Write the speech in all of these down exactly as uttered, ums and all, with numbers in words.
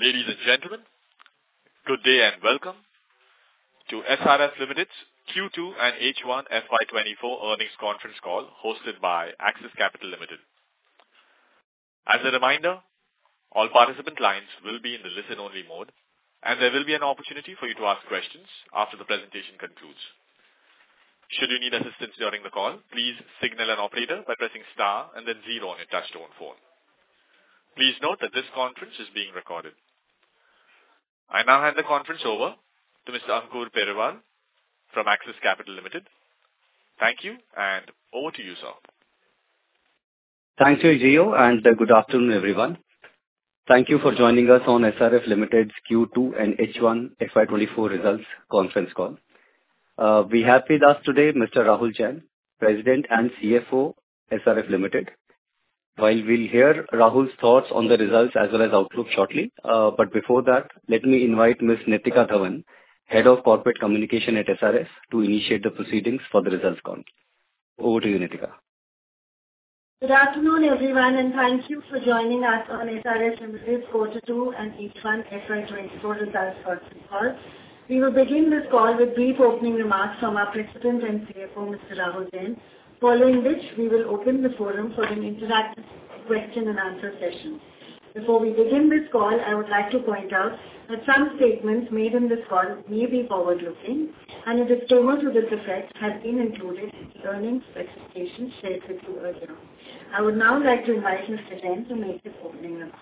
Ladies and gentlemen, good day and welcome to S R F Limited's Q two and H one F Y twenty-four earnings conference call hosted by Axis Capital Limited. As a reminder, all participant lines will be in the listen-only mode, and there will be an opportunity for you to ask questions after the presentation concludes. Should you need assistance during the call, please signal an operator by pressing star and then zero on your touchtone phone. Please note that this conference is being recorded. I now hand the conference over to Mister Ankur Periwal from Axis Capital Limited. Thank you, and over to you, sir. Thank you, Gio, and uh, good afternoon, everyone. Thank you for joining us on S R F Limited's Q two and H one F Y twenty-four results conference call. Uh, we have with us today Mister Rahul Jain, President and C F O, S R F Limited. While we'll hear Rahul's thoughts on the results as well as outlook shortly, uh, but before that, let me invite Miz Nitika Dhawan, Head of Corporate Communication at S R S, to initiate the proceedings for the results call. Over to you, Nitika. Good afternoon, everyone, and thank you for joining us on S R S Limited's Quarter two and H one F Y twenty-four results conference call. We will begin this call with brief opening remarks from our President and C F O, Mister Rahul Jain, following which we will open the forum for an interactive question and answer session. Before we begin this call, I would like to point out that some statements made in this call may be forward-looking, and a disclaimer to this effect has been included in the earnings specifications shared with you earlier. I would now like to invite Mister Jain to make his opening remarks.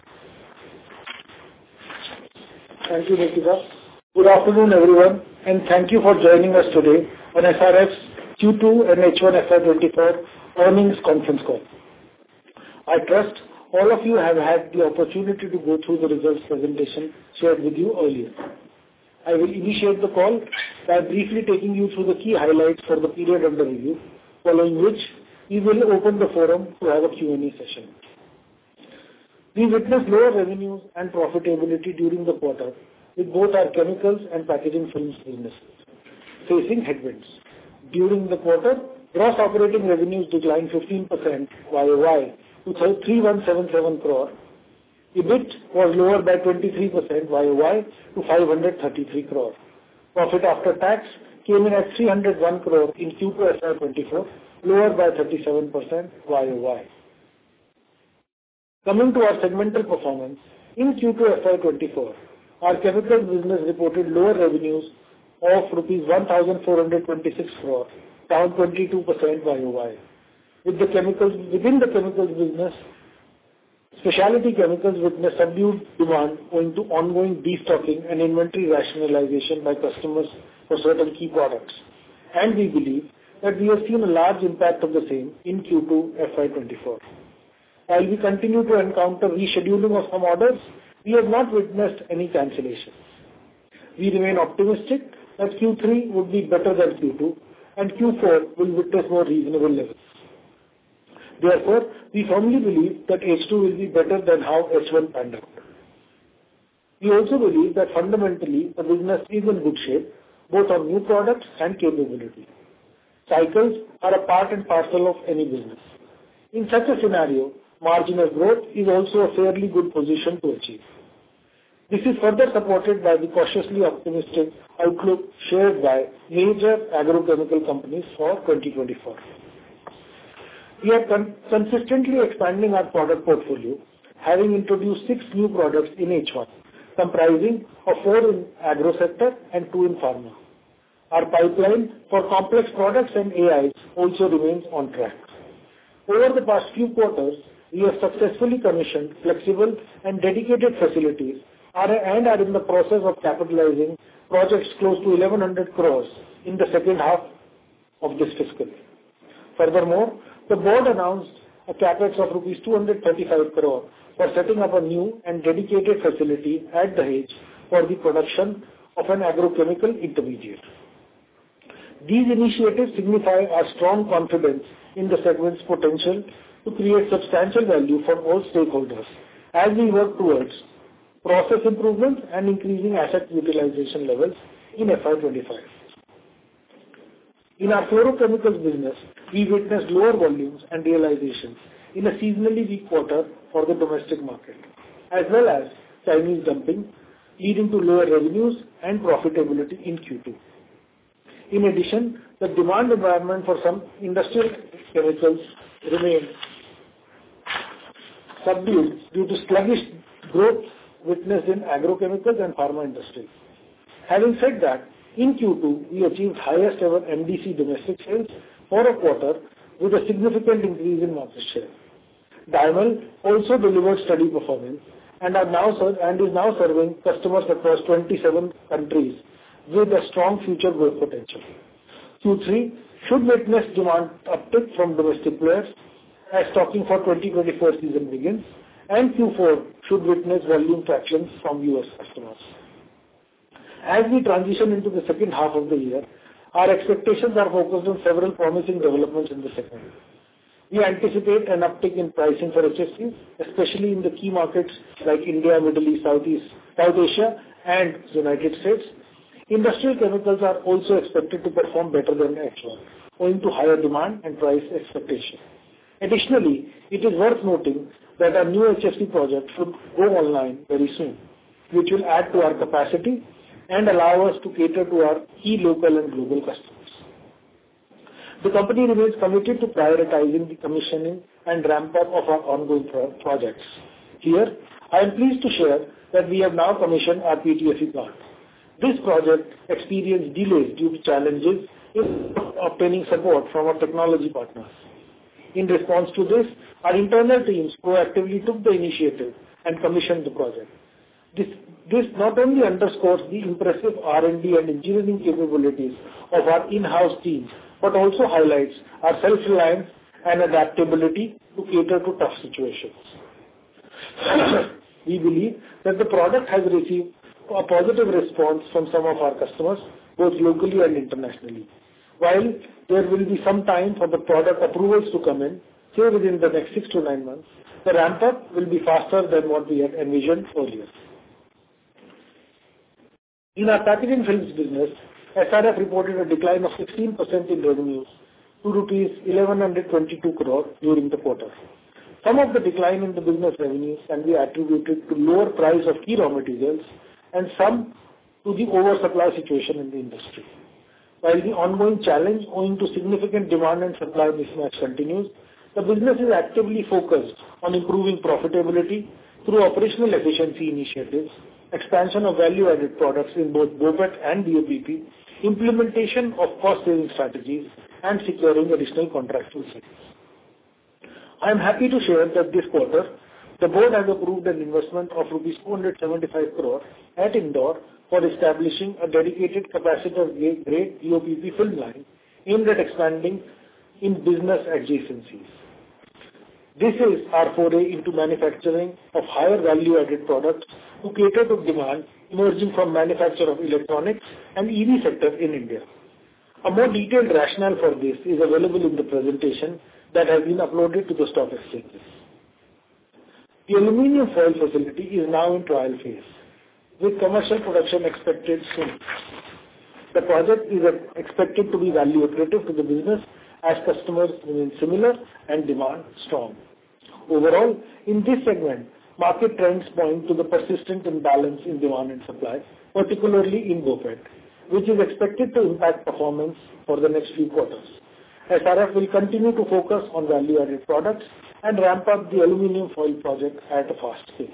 Thank you, Nitika. Good afternoon, everyone, and thank you for joining us today on S R F's Q two and H one F Y twenty-four earnings conference call. I trust all of you have had the opportunity to go through the results presentation shared with you earlier. I will initiate the call by briefly taking you through the key highlights for the period under review, following which we will open the forum to have a Q and A session. We witnessed lower revenues and profitability during the quarter with both our chemicals and packaging films businesses facing headwinds. During the quarter, gross operating revenues declined fifteen percent Y O Y to three thousand one hundred seventy-seven crore. EBIT was lower by twenty-three percent Y O Y to five hundred thirty-three crore. Profit after tax came in at three hundred one crore in Q two F Y twenty-four, lower by thirty-seven percent Y O Y. Coming to our segmental performance, in Q two F Y twenty-four, our chemicals business reported lower revenues of rupees one thousand four hundred twenty-six crore, down twenty-two percent Y O Y. With the chemicals, within the chemicals business, specialty chemicals witnessed subdued demand owing to ongoing destocking and inventory rationalization by customers for certain key products. And we believe that we have seen a large impact of the same in Q two F Y twenty-four. While we continue to encounter rescheduling of some orders, we have not witnessed any cancellations. We remain optimistic that Q three would be better than Q two and Q four will witness more reasonable levels. Therefore, we firmly believe that H two will be better than how H one panned out. We also believe that fundamentally the business is in good shape, both on new products and capability. Cycles are a part and parcel of any business. In such a scenario, marginal growth is also a fairly good position to achieve. This is further supported by the cautiously optimistic outlook shared by major agrochemical companies for twenty twenty-four. We are con- consistently expanding our product portfolio, having introduced six new products in H one, comprising of four in agro sector and two in pharma. Our pipeline for complex products and A Is also remains on track. Over the past few quarters, we have successfully commissioned flexible and dedicated facilities are, and are in the process of capitalizing projects close to eleven hundred crores in the second half of this fiscal. Furthermore, the board announced a capex of rupees two hundred thirty-five crore for setting up a new and dedicated facility at Dahej for the production of an agrochemical intermediate. These initiatives signify our strong confidence in the segment's potential to create substantial value for all stakeholders as we work towards process improvement and increasing asset utilization levels in F Y twenty-five. In our fluorochemicals business, we witnessed lower volumes and realizations in a seasonally weak quarter for the domestic market, as well as Chinese dumping, leading to lower revenues and profitability in Q two. In addition, the demand environment for some industrial chemicals remained subdued due to sluggish growth witnessed in agrochemicals and pharma industry. Having said that, in Q two, we achieved highest ever M D C domestic sales for a quarter with a significant increase in market share. Dymel also delivered steady performance and are now and is now serving customers across twenty-seven countries with a strong future growth potential. Q three should witness demand uptick from domestic players as stocking for twenty twenty-four season begins, and Q four should witness volume traction from U S customers. As we transition into the second half of the year, our expectations are focused on several promising developments in the segment. We anticipate an uptick in pricing for H F Cs, especially in the key markets like India, Middle East, Southeast, South Asia, and United States. Industrial chemicals are also expected to perform better than H one, owing to higher demand and price expectation. Additionally, it is worth noting that our new H F C project should go online very soon, which will add to our capacity and allow us to cater to our key local and global customers. The company remains committed to prioritizing the commissioning and ramp-up of our ongoing pro- projects. Here, I am pleased to share that we have now commissioned our P T F E plant. This project experienced delays due to challenges in obtaining support from our technology partners. In response to this, our internal teams proactively took the initiative and commissioned the project. This, this not only underscores the impressive R and D and engineering capabilities of our in-house teams, but also highlights our self-reliance and adaptability to cater to tough situations. We believe that the product has received a positive response from some of our customers, both locally and internationally. While there will be some time for the product approvals to come in, say within the next six to nine months, the ramp-up will be faster than what we had envisioned earlier. In our packaging films business, S R F reported a decline of sixteen percent in revenues to rupees eleven twenty-two crore during the quarter. Some of the decline in the business revenues can be attributed to lower price of key raw materials and some to the oversupply situation in the industry. While the ongoing challenge owing to significant demand and supply mismatch continues, the business is actively focused on improving profitability through operational efficiency initiatives, expansion of value-added products in both BOPET and B O P P, implementation of cost-saving strategies, and securing additional contractual sales. I am happy to share that this quarter, the board has approved an investment of rupees two hundred seventy-five crore at Indore for establishing a dedicated capacitor-grade B O P P film line aimed at expanding in business adjacencies. This is our foray into manufacturing of higher value-added products to cater to demand emerging from manufacture of electronics and E V sector in India. A more detailed rationale for this is available in the presentation that has been uploaded to the stock exchanges. The aluminium foil facility is now in trial phase, with commercial production expected soon. The project is expected to be value accretive to the business as customers remain similar and demand strong. Overall, in this segment, market trends point to the persistent imbalance in demand and supply, particularly in BOPET, which is expected to impact performance for the next few quarters. S R F will continue to focus on value-added products and ramp up the aluminium foil project at a fast pace.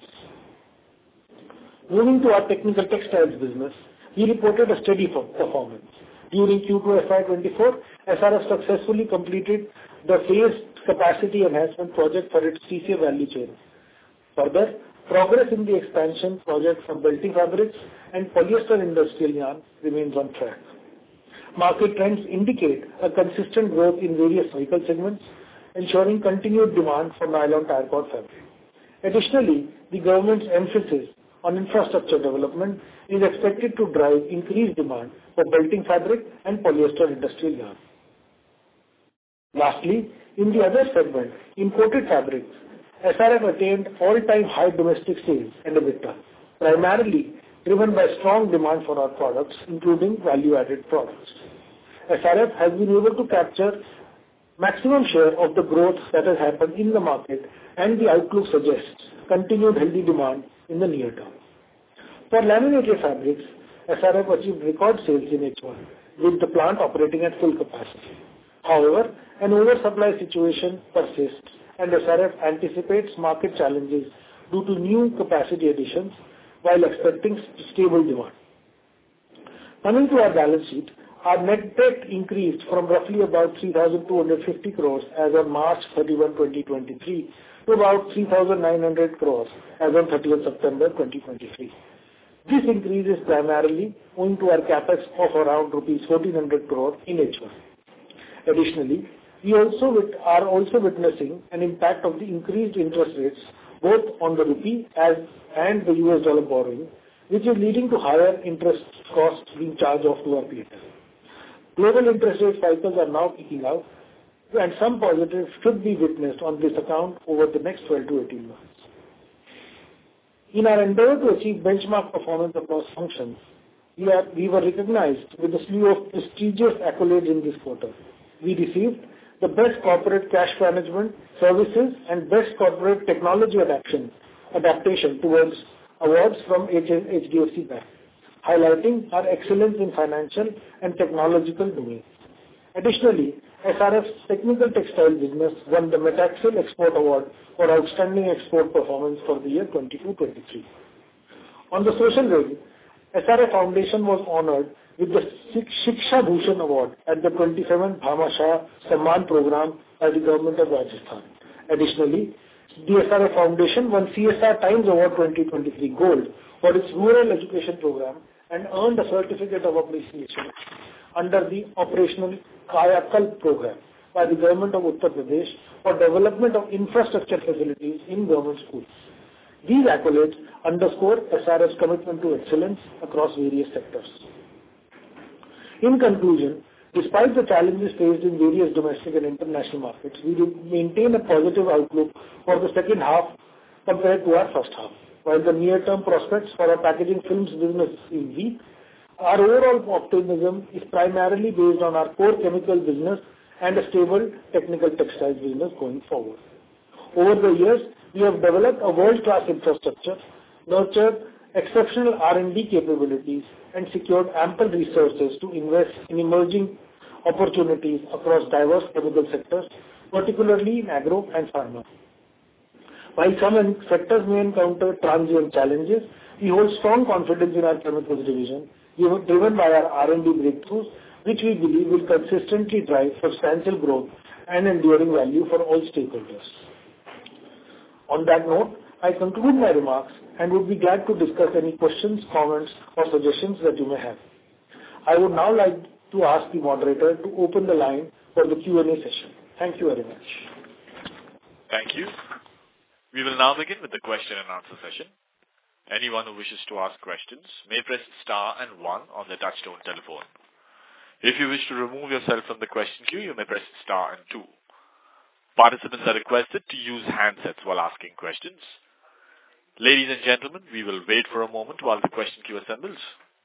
Moving to our technical textiles business, we reported a steady performance. During Q two F Y twenty-four, S R F successfully completed the phased capacity enhancement project for its T C A value chain. Further, progress in the expansion project for belting fabrics and polyester industrial yarn remains on track. Market trends indicate a consistent growth in various vehicle segments, ensuring continued demand for nylon tire cord fabric. Additionally, the government's emphasis on infrastructure development is expected to drive increased demand for belting fabric and polyester industrial yarn. Lastly, in the other segment, imported fabrics, S R F attained all-time high domestic sales and EBITDA, primarily driven by strong demand for our products, including value-added products. S R F has been able to capture maximum share of the growth that has happened in the market, and the outlook suggests continued healthy demand in the near term. For laminated fabrics, S R F achieved record sales in H one, with the plant operating at full capacity. However, an oversupply situation persists, and S R F anticipates market challenges due to new capacity additions while expecting stable demand. Coming to our balance sheet, our net debt increased from roughly about three thousand two hundred fifty crores as on March thirty-first, twenty twenty-three to about three thousand nine hundred crores as on thirtieth September twenty twenty-three. This increase is primarily owing to our capex of around rupees fourteen hundred crore in H one. Additionally, we also wit- are also witnessing an impact of the increased interest rates both on the rupee as and the U S dollar borrowing, which is leading to higher interest costs being charged off to our P and L. Global interest rate cycles are now peaking out, and some positives should be witnessed on this account over the next twelve to eighteen months. In our endeavor to achieve benchmark performance across functions, we, are, we were recognized with a slew of prestigious accolades in this quarter. We received the Best Corporate Cash Management Services and Best Corporate Technology Adaptation, adaptation towards awards from H D F C Bank, highlighting our excellence in financial and technological domains. Additionally, S R F's technical textile business won the Metaxel Export Award for Outstanding Export Performance for the year twenty-two twenty-three. On the social realm, S R F Foundation was honored with the Shiksha Bhushan Award at the twenty-seventh Bhamashah Samman program by the Government of Rajasthan. Additionally, the S R F Foundation won C S R Times Award twenty twenty-three Gold for its rural education program and earned a certificate of appreciation under the Operational Kaya Kalp program by the Government of Uttar Pradesh for development of infrastructure facilities in government schools. These accolades underscore S R F's commitment to excellence across various sectors. In conclusion, despite the challenges faced in various domestic and international markets, we maintain a positive outlook for the second half compared to our first half. While the near-term prospects for our packaging films business is weak, our overall optimism is primarily based on our core chemical business and a stable technical textiles business going forward. Over the years, we have developed a world-class infrastructure, nurtured exceptional R and D capabilities, and secured ample resources to invest in emerging opportunities across diverse chemical sectors, particularly in agro and pharma. While some sectors may encounter transient challenges, we hold strong confidence in our chemicals division, driven by our R and D breakthroughs, which we believe will consistently drive substantial growth and enduring value for all stakeholders. On that note, I conclude my remarks and would be glad to discuss any questions, comments, or suggestions that you may have. I would now like to ask the moderator to open the line for the Q and A session. Thank you very much. Thank you. We will now begin with the question and answer session. Anyone who wishes to ask questions may press star and one on the touchtone telephone. If you wish to remove yourself from the question queue, you may press star and two. Participants are requested to use handsets while asking questions. Ladies and gentlemen, we will wait for a moment while the question queue assembles.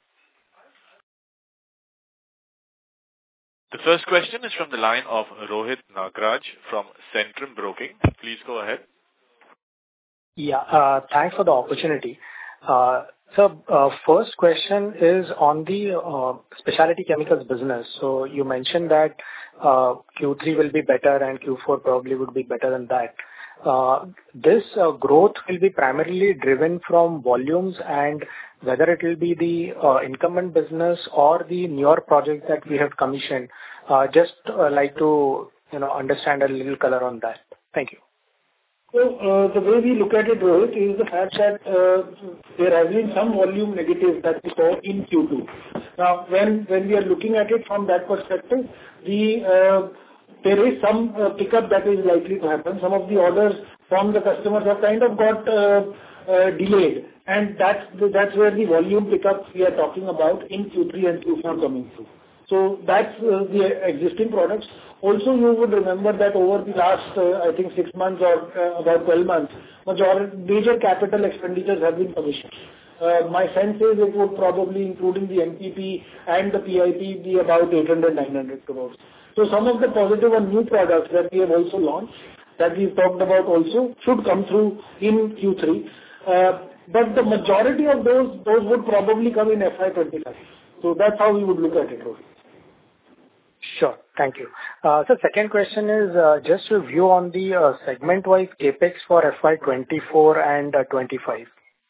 The first question is from the line of Rohit Nagraj from Centrum Broking. Please go ahead. Yeah, uh, thanks for the opportunity. Uh, so, uh, first question is on the uh, specialty chemicals business. So, you mentioned that uh, Q three will be better and Q four probably would be better than that. Uh, this uh, growth will be primarily driven from volumes, and whether it will be the uh, incumbent business or the newer project that we have commissioned. Uh, just uh, like to you know understand a little color on that. Thank you. So, uh, the way we look at it, Rohit, is the fact that uh, there has been some volume negative that we saw in Q two. Now, when, when we are looking at it from that perspective, the uh, there is some uh, pickup that is likely to happen. Some of the orders from the customers have kind of got uh, uh, delayed, and that's, that's where the volume pickup we are talking about in Q three and Q four coming through. So that's uh, the existing products. Also, you would remember that over the last, uh, I think, six months or uh, about twelve months, major, major capital expenditures have been commissioned. Uh, my sense is it would probably, including the M P P and the P I P, be about eight hundred to nine hundred crores. So some of the positive and new products that we have also launched, that we've talked about also, should come through in Q three. Uh, but the majority of those those would probably come in F Y twenty-five. So that's how we would look at it, Rohit. Sure. Thank you. Uh, So second question is uh, just a view on the uh, segment-wise CapEx for F Y twenty-four and uh, twenty-five.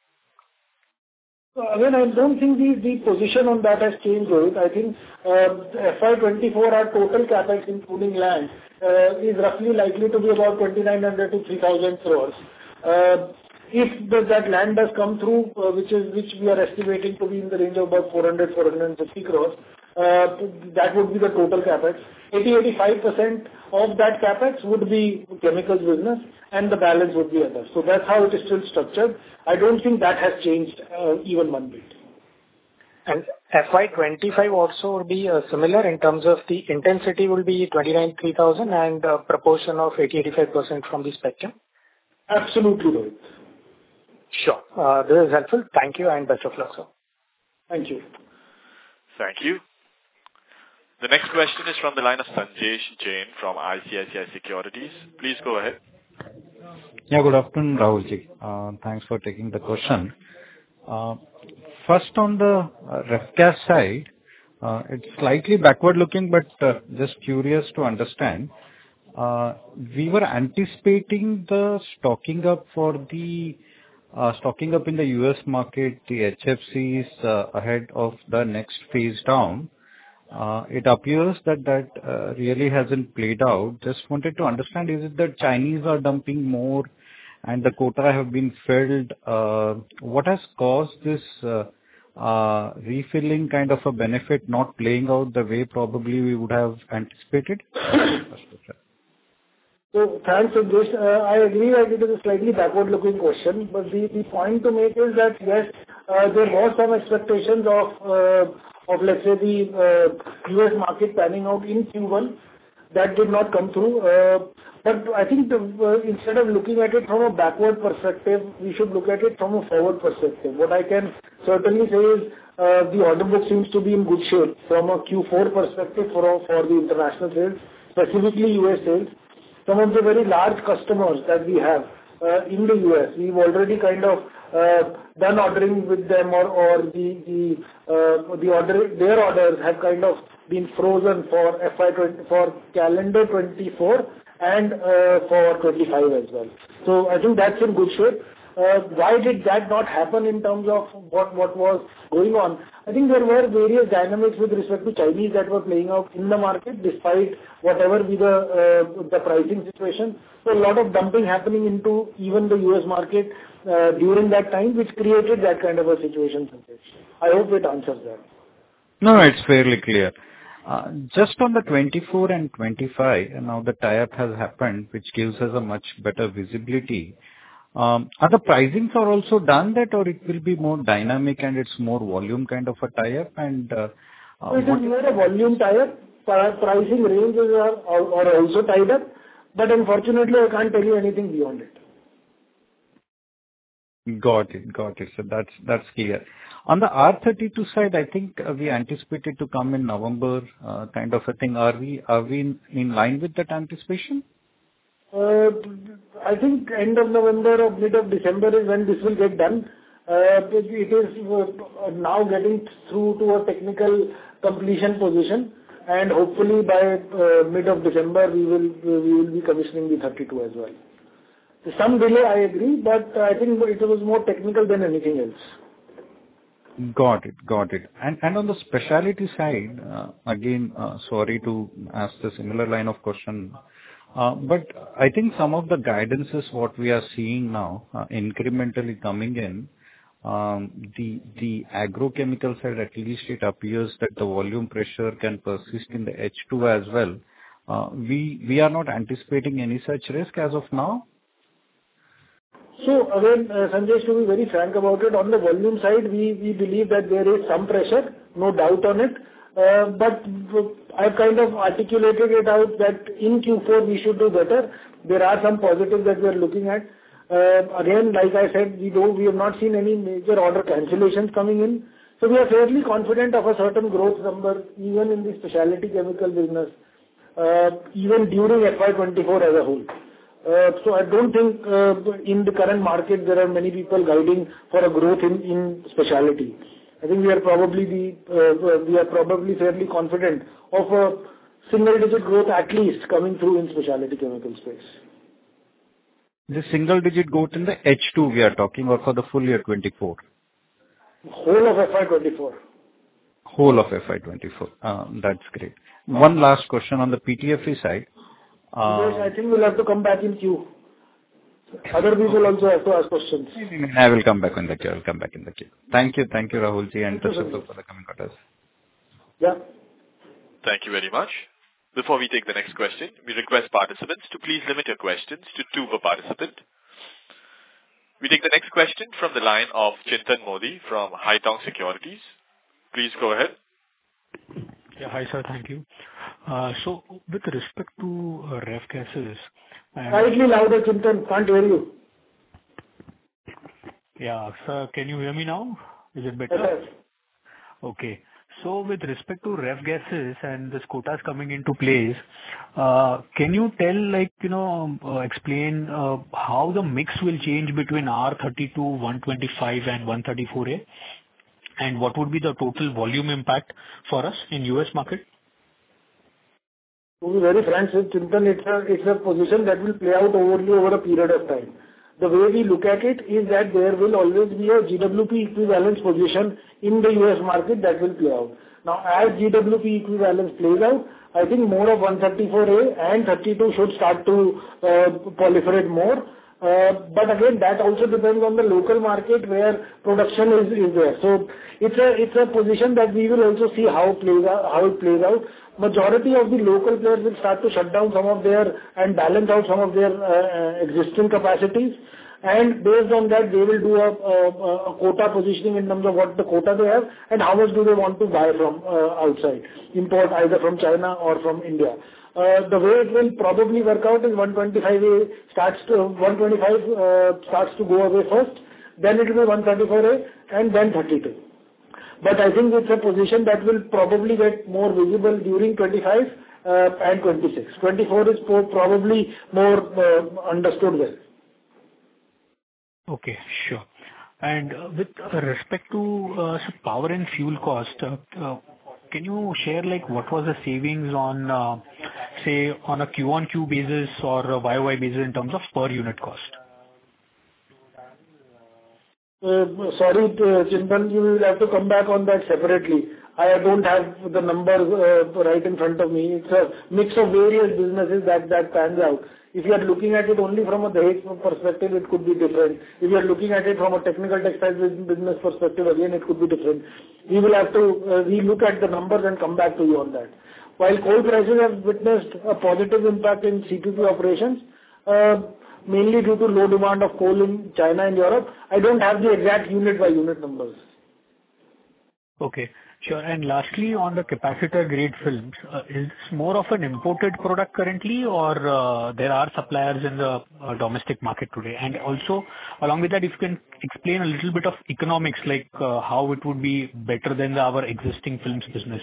So again, I don't think the the position on that has changed, Rohit. I think uh, F Y twenty-four, our total CapEx, including land, uh, is roughly likely to be about twenty-nine hundred to three thousand crores. Uh, If the- that land does come through, uh, which is which we are estimating to be in the range of about four hundred to four hundred fifty crores, uh, that would be the total CapEx. eighty to eighty-five percent of that CapEx would be chemicals business, and the balance would be others. So that's how it is still structured. I don't think that has changed uh, even one bit. And F Y twenty-five also would be uh, similar in terms of the intensity will be twenty-nine three thousand and uh, proportion of eighty to eighty-five percent from the spectrum? Absolutely, Rohit. Sure. Uh, This is helpful. Thank you and best of luck, sir. Thank you. Thank you. The next question is from the line of Sanjesh Jain from I C I C I Securities. Please go ahead. Yeah, good afternoon, Rahulji. Uh, Thanks for taking the question. Uh, First, on the uh, ref-gas side, uh, it's slightly backward-looking, but uh, just curious to understand. Uh, We were anticipating the stocking up for the uh, stocking up in the U S market, the H F Cs, uh, ahead of the next phase down. Uh, It appears that that uh, really hasn't played out. Just wanted to understand, is it that Chinese are dumping more and the quota have been filled? Uh, What has caused this uh, uh, refilling kind of a benefit not playing out the way probably we would have anticipated? So thanks, Sanjesh. Uh, I agree that it is a slightly backward-looking question, but the the point to make is that, yes, uh, there was some expectations of, uh, of let's say, the uh, U S market panning out in Q one. That did not come through. Uh, But I think the, uh, instead of looking at it from a backward perspective, we should look at it from a forward perspective. What I can certainly say is, uh, the order book seems to be in good shape from a Q four perspective for for the international sales, specifically U S sales. Some of the very large customers that we have uh, in the U S, we've already kind of uh, done ordering with them, or or the the uh, the order their orders have kind of been frozen for F Y twenty for calendar twenty-four and uh, for twenty-five as well. So I think that's in good shape. Uh, why did that not happen in terms of what what was going on? I think there were various dynamics with respect to Chinese that were playing out in the market, despite whatever be the uh, the pricing situation. So a lot of dumping happening into even the U S market uh, during that time, which created that kind of a situation. I hope it answers that. No, no, it's fairly clear. Uh, Just on the twenty-four and twenty-five, and now the tie-up has happened, which gives us a much better visibility. Um, Are the pricings are also done that, or it will be more dynamic and it's more volume kind of a tie-up? And uh, uh, So it what- is more a volume tie-up. Pri- Pricing ranges are are are also tied up, but unfortunately, I can't tell you anything beyond it. Got it. Got it. So that's, that's clear. On the R thirty-two side, I think uh, we anticipated to come in November, uh, kind of a thing. Are we, are we in, in line with that anticipation? Uh, I think end of November or mid of December is when this will get done. Uh, It is uh, now getting through to a technical completion position, and hopefully by uh, mid of December, we will we will be commissioning the thirty-two as well. Some delay, I agree, but I think it was more technical than anything else. Got it. Got it. And and on the specialty side, uh, again, uh, sorry to ask the similar line of question, uh, but I think some of the guidances, what we are seeing now, uh, incrementally coming in, um, the the agrochemical side, at least it appears that the volume pressure can persist in the H two as well. Uh, We we are not anticipating any such risk as of now? So again, uh, Sanjay, to be very frank about it, on the volume side, we we believe that there is some pressure, no doubt on it. Uh, But I've kind of articulated it out that in Q four we should do better. There are some positives that we are looking at. Uh, Again, like I said, we don't, we have not seen any major order cancellations coming in. So we are fairly confident of a certain growth number, even in the specialty chemical business, uh, even during F Y twenty-four as a whole. Uh, so I don't think uh, in the current market there are many people guiding for a growth in, in specialty. I think we are probably the, uh, we are probably fairly confident of a single-digit growth at least coming through in specialty chemical space. The single-digit growth in the H two we are talking, or for the full year twenty-four? Whole of F Y twenty-four. Whole of F Y twenty-four. Uh, That's great. One last question on the P T F E side. Uh, I think we'll have to come back in queue. Other people also have to ask questions. I will come back in the queue. I will come back in the queue. Thank you. Thank you, Rahulji, and best of luck for the coming quarters. Yeah. Thank you very much. Before we take the next question, we request participants to please limit your questions to two per participant. We take the next question from the line of Chintan Modi from Haitong Securities. Please go ahead. Yeah, hi sir, thank you. Uh, so, with respect to uh, ref gases... Slightly louder, Chintan, can't hear you. Yeah, sir, can you hear me now? Is it better? Yes. Okay. So, with respect to ref gases and this quotas coming into place, uh, can you tell, like, you know, uh, explain uh, how the mix will change between R thirty-two, one twenty-five and one thirty-four A? And what would be the total volume impact for us in U S market? To be very frank, Chintan, it's a, it's a position that will play out overly over a period of time. The way we look at it is that there will always be a G W P equivalence position in the U S market that will play out. Now, as G W P equivalence plays out, I think more of one thirty-four A and thirty-two should start to uh, proliferate more. Uh, but again, that also depends on the local market where production is, is there. So it's a it's a position that we will also see how it plays out, how it plays out. Majority of the local players will start to shut down some of their and balance out some of their uh, existing capacities. And based on that, they will do a, a, a quota positioning in terms of what the quota they have and how much do they want to buy from uh, outside, import either from China or from India. Uh, the way it will probably work out is one twenty-five A starts to one twenty-five uh, starts to go away first, then it will be one thirty-four A and then thirty-two. But I think it's a position that will probably get more visible during twenty-five uh, and twenty-six. twenty-four is probably more uh, understood well. Okay, sure. And uh, with uh, respect to uh, power and fuel cost, uh, uh, can you share like what was the savings on, uh, say, on a Q-on-Q basis or a Y O Y basis in terms of per unit cost? Uh, sorry, uh, Chintan, you will have to come back on that separately. I don't have the numbers uh, right in front of me. It's a mix of various businesses that, that pans out. If you are looking at it only from a Dahej perspective, it could be different. If you are looking at it from a technical textile business perspective, again, it could be different. We will have to uh, relook at the numbers and come back to you on that. While coal prices have witnessed a positive impact in C P P operations, uh, mainly due to low demand of coal in China and Europe, I don't have the exact unit by unit numbers. Okay. Sure. And lastly, on the capacitor grade films, uh, is this more of an imported product currently, or uh, there are suppliers in the uh, domestic market today? And also, along with that, if you can explain a little bit of economics, like uh, how it would be better than the, our existing films business.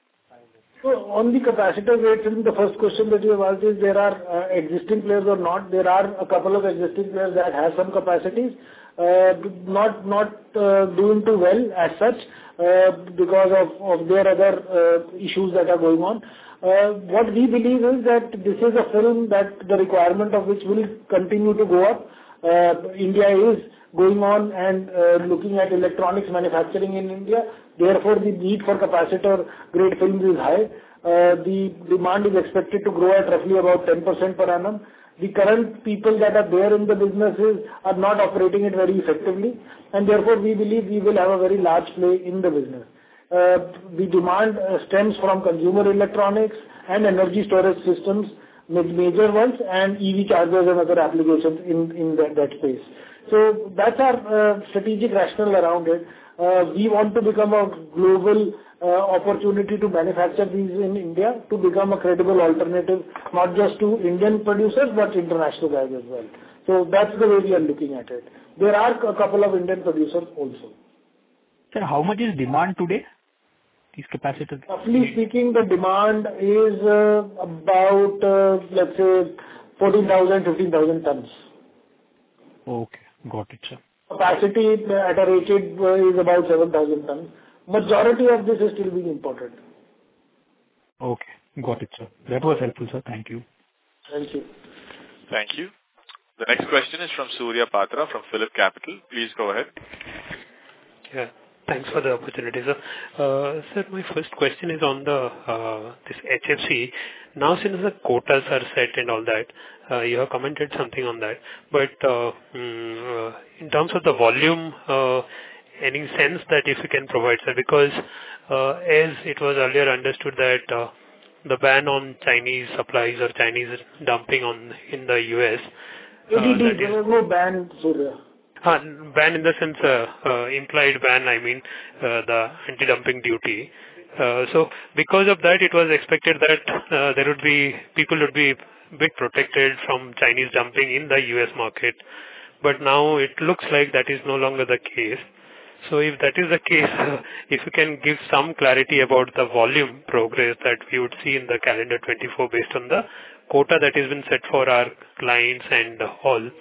So on the capacitor grade film, the first question that you have asked is there are uh, existing players or not. There are a couple of existing players that have some capacities, uh, not not uh, doing too well as such. Uh, because of, of their other uh, issues that are going on. Uh, what we believe is that this is a film that the requirement of which will continue to go up. Uh, India is going on and uh, looking at electronics manufacturing in India. Therefore, the need for capacitor grade films is high. Uh, the demand is expected to grow at roughly about ten percent per annum. The current people that are there in the businesses are not operating it very effectively, and therefore we believe we will have a very large play in the business. Uh, the demand uh, stems from consumer electronics and energy storage systems, major ones, and E V chargers and other applications in, in that, that space. So that's our uh, strategic rationale around it. Uh, we want to become a global uh, opportunity to manufacture these in India, to become a credible alternative, not just to Indian producers, but international guys as well. So that's the way we are looking at it. There are a couple of Indian producers also. Sir, how much is demand today? These capacitors? Roughly speaking, the demand is uh, about, uh, let's say, fourteen thousand, fifteen thousand tons. Okay. Got it, sir. Capacity at a rated uh, is about seven thousand tons. Majority of this is still being imported. Okay. Got it, sir. That was helpful, sir. Thank you. Thank you. Thank you. The next question is from Surya Patra from Phillip Capital. Please go ahead. Yeah. Thanks for the opportunity, sir. Uh, Sir, my first question is on the uh, this H F C. Now, since the quotas are set and all that, uh, you have commented something on that. But uh, mm, uh, in terms of the volume, uh, any sense that if you can provide, sir? Because uh, as it was earlier understood that uh, the ban on Chinese supplies or Chinese dumping on in the U S. Uh, there is no ban, Surya. Uh, ban in the sense, uh, uh, implied ban, I mean, uh, the anti-dumping duty. Uh, so, because of that, it was expected that uh, there would be, people would be bit protected from Chinese dumping in the U S market. But now it looks like that is no longer the case. So, if that is the case, uh, if you can give some clarity about the volume progress that we would see in the calendar twenty-four based on the quota that has been set for our clients and all,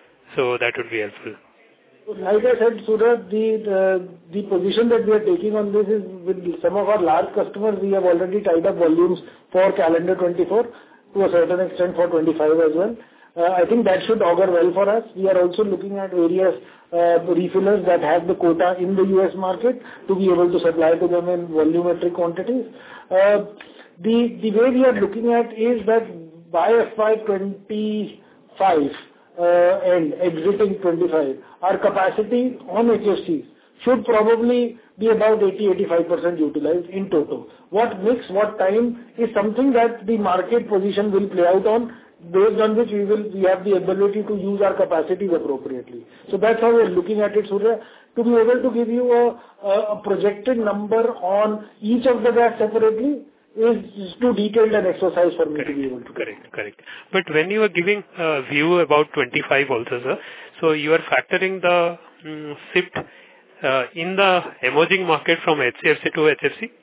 so that would be helpful. Like I said, Surya, the, the the position that we are taking on this is with some of our large customers, we have already tied up volumes for calendar twenty-four, to a certain extent for twenty-five as well. Uh, I think that should augur well for us. We are also looking at various uh, refillers that have the quota in the U S market to be able to supply to them in volumetric quantities. Uh, the, the way we are looking at is that by F Y twenty-five, Uh, and exiting twenty-five, our capacity on H F Cs should probably be about eighty to eighty-five percent utilized in total. What mix, what time is something that the market position will play out on, based on which we will we have the ability to use our capacities appropriately. So that's how we're looking at it, Surya. To be able to give you a, a projected number on each of the gas separately is too detailed an exercise for me correct, to be able to. Correct, correct. But when you are giving a view about twenty-five also, sir, so you are factoring the um, shift uh, in the emerging market from H C F C to H F C?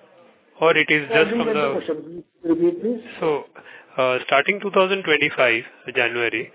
Or it is just from the... the question. Repeat, please. So, uh, starting two thousand twenty-five, January,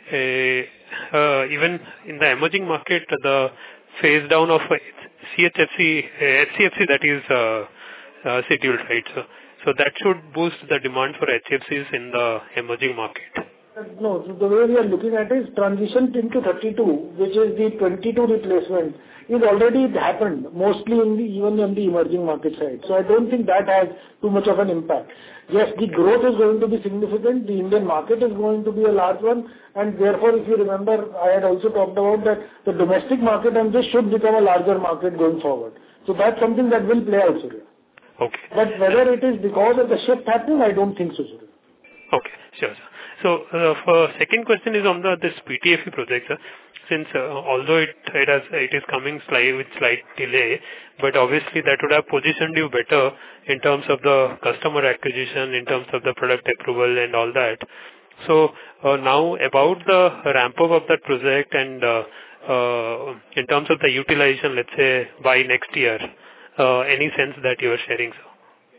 uh, uh, even in the emerging market, the phase down of C H F C, uh, H C F C that is... Uh, Uh, scheduled, right? So, so that should boost the demand for H F Cs in the emerging market. No, so the way we are looking at it is transition into thirty-two, which is the twenty-two replacement, is already happened, mostly in the, even on the emerging market side. So I don't think that has too much of an impact. Yes, the growth is going to be significant, the Indian market is going to be a large one, and therefore, if you remember, I had also talked about that the domestic market and this should become a larger market going forward. So that's something that will play out, Surya. Okay. But whether it is because of the shift happening, I don't think so, sir. Okay, sure, sir. So, uh, for second question is on the this P T F E project, sir. Since uh, although it it, has, it is coming slight with slight delay, but obviously that would have positioned you better in terms of the customer acquisition, in terms of the product approval and all that. So uh, now about the ramp up of that project and uh, uh, in terms of the utilization, let's say by next year. Uh, any sense that you are sharing, sir?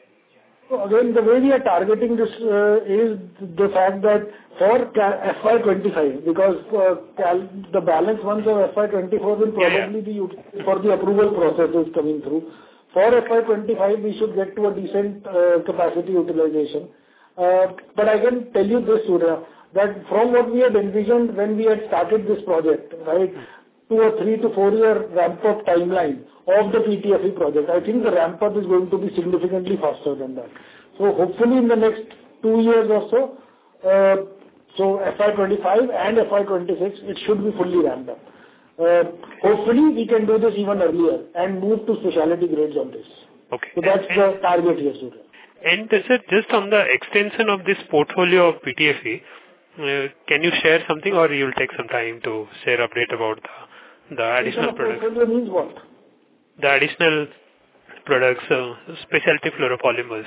So again, the way we are targeting this uh, is the fact that for F Y twenty-five, because uh, cal- the balance ones of F Y twenty-four will probably yeah, yeah. be for the approval processes coming through. For F Y twenty-five, we should get to a decent uh, capacity utilization. Uh, but I can tell you this, Surya, that from what we had envisioned when we had started this project, right, to a three to four year ramp-up timeline of the P T F E project, I think the ramp-up is going to be significantly faster than that. So hopefully in the next two years or so, uh, so F Y twenty-five and F Y twenty-six, it should be fully ramped up. Uh, hopefully we can do this even earlier and move to specialty grades on this. Okay. So that's and, the target here, Surya. And sir, just on the extension of this portfolio of P T F E, uh, can you share something, or you will take some time to share update about the, the additional products? Portfolio means what? The additional products, uh, specialty fluoropolymers.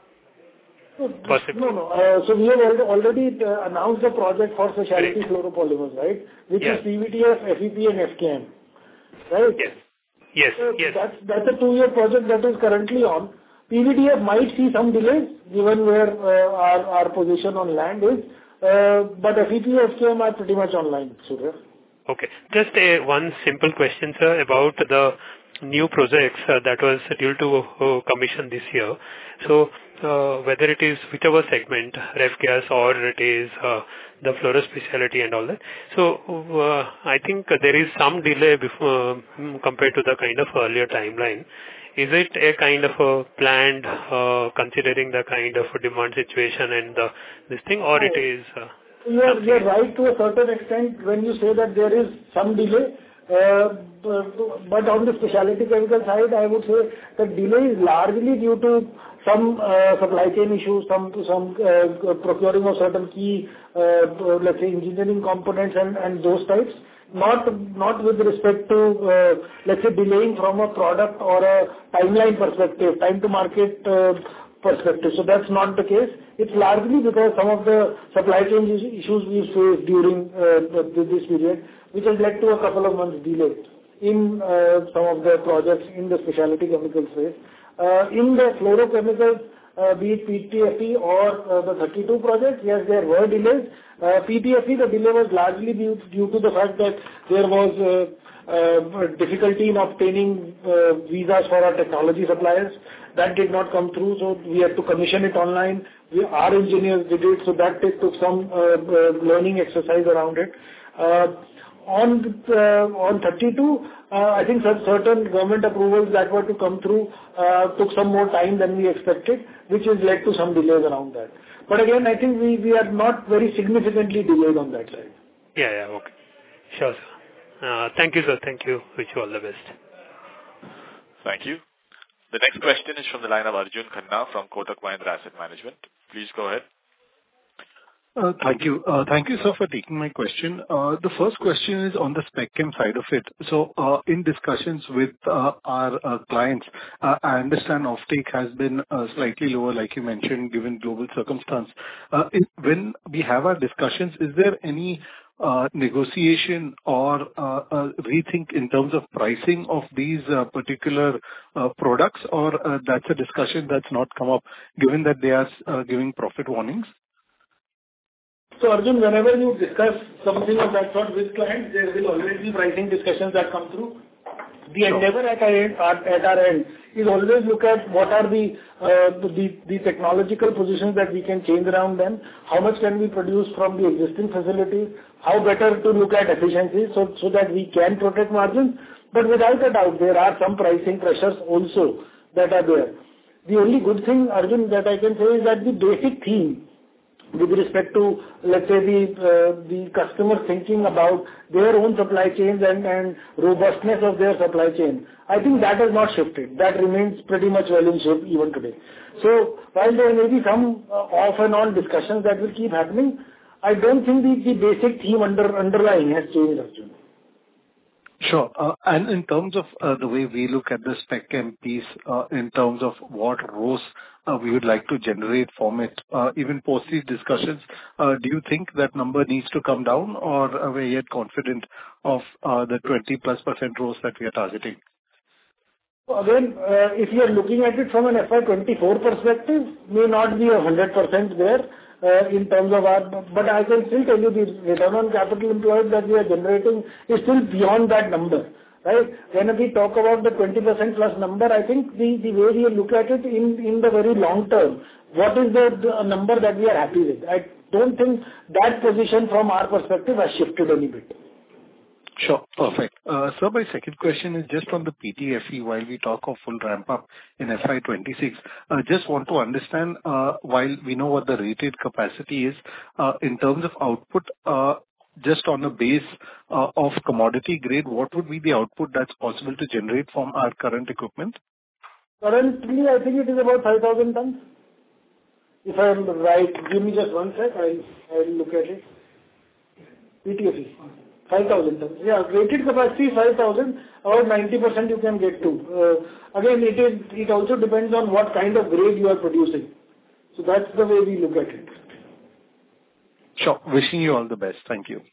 No, no. no. Uh, so we have already uh, announced the project for specialty right. fluoropolymers, right? Which yeah. is P V T F, F E P and F K M, right? Yes. Yes, so yes. That's, that's a two-year project that is currently on. P V T F might see some delays given where uh, our, our position on land is. Uh, but F E P, F K M are pretty much online, Surya. Okay. Just a one simple question, sir, about the new projects uh, that was due to uh, commission this year. So, uh, whether it is whichever segment, ref gas, or it is uh, the fluoro specialty and all that. So, uh, I think there is some delay before um, compared to the kind of earlier timeline. Is it a kind of a planned, uh, considering the kind of demand situation and the, this thing, or it is? Uh, You are, you are right to a certain extent when you say that there is some delay. Uh, but on the specialty chemical side, I would say the delay is largely due to some uh, supply chain issues, some some uh, procuring of certain key, uh, let's say, engineering components and, and those types. Not not with respect to, uh, let's say, delaying from a product or a timeline perspective, time to market uh, perspective. So that's not the case. It's largely because some of the supply chain issues we faced during uh, this period, which has led to a couple of months delay in uh, some of the projects in the specialty chemicals space. Uh, in the fluorochemicals, uh, be it P T F E or uh, the thirty-two projects, yes, there were delays. Uh, P T F E, the delay was largely due, due to the fact that there was uh, uh, difficulty in obtaining uh, visas for our technology suppliers. That did not come through, so we had to commission it online. We, our engineers did it, so that took some uh, uh, learning exercise around it. Uh, on uh, on thirty-two, uh, I think certain government approvals that were to come through uh, took some more time than we expected, which has led to some delays around that. But again, I think we, we are not very significantly delayed on that side. Yeah, yeah, okay. Sure, sir. Uh, thank you, sir. Thank you. Wish you all the best. Thank you. The next question is from the line of Arjun Khanna from Kotak Mahindra Asset Management. Please go ahead. Uh, Thank you. Uh, Thank you, sir, for taking my question. Uh, The first question is on the spec chem side of it. So, uh, in discussions with uh, our uh, clients, uh, I understand offtake has been uh, slightly lower, like you mentioned, given global circumstance. Uh, is- When we have our discussions, is there any uh, negotiation or uh, uh, rethink in terms of pricing of these uh, particular uh, products, or uh, that's a discussion that's not come up, given that they are uh, giving profit warnings? So Arjun, whenever you discuss something of that sort with clients, there will always be pricing discussions that come through. The Sure. endeavor at our end, at at our end is always look at what are the, uh, the the technological positions that we can change around them, how much can we produce from the existing facilities, how better to look at efficiencies so, so that we can protect margins. But without a doubt, there are some pricing pressures also that are there. The only good thing, Arjun, that I can say is that the basic theme with respect to, let's say, the uh, the customer thinking about their own supply chains and, and robustness of their supply chain, I think that has not shifted. That remains pretty much well in shape even today. So while there may be some uh, off and on discussions that will keep happening, I don't think the, the basic theme under underlying has changed, Arjun. Sure. Uh, And in terms of uh, the way we look at the spec chem piece, uh, in terms of what R O S uh, we would like to generate from it, uh, even post these discussions, uh, do you think that number needs to come down, or are we yet confident of uh, the twenty plus percent R O S that we are targeting? So again, uh, if you are looking at it from an F Y twenty-four perspective, may not be one hundred percent there uh, in terms of our... But I can still tell you the return on capital employed that we are generating is still beyond that number, right? When we talk about the twenty percent plus number, I think the the way we look at it in in the very long term, what is the the number that we are happy with? I don't think that position from our perspective has shifted any bit. Sure. Perfect. Uh, Sir, my second question is just on the P T F E. While we talk of full ramp up in F Y twenty-six, uh, just want to understand, uh, while we know what the rated capacity is, uh, in terms of output, uh, just on a base uh, of commodity grade, what would be the output that's possible to generate from our current equipment? Currently, I think it is about five thousand tons. If I am right, give me just one sec, I'll I'll look at it. P T F E. five thousand tons. Yeah, rated capacity five thousand, about ninety percent you can get to. Uh, again, it is, it also depends on what kind of grade you are producing. So that's the way we look at it. Sure. Wishing you all the best. Thank you.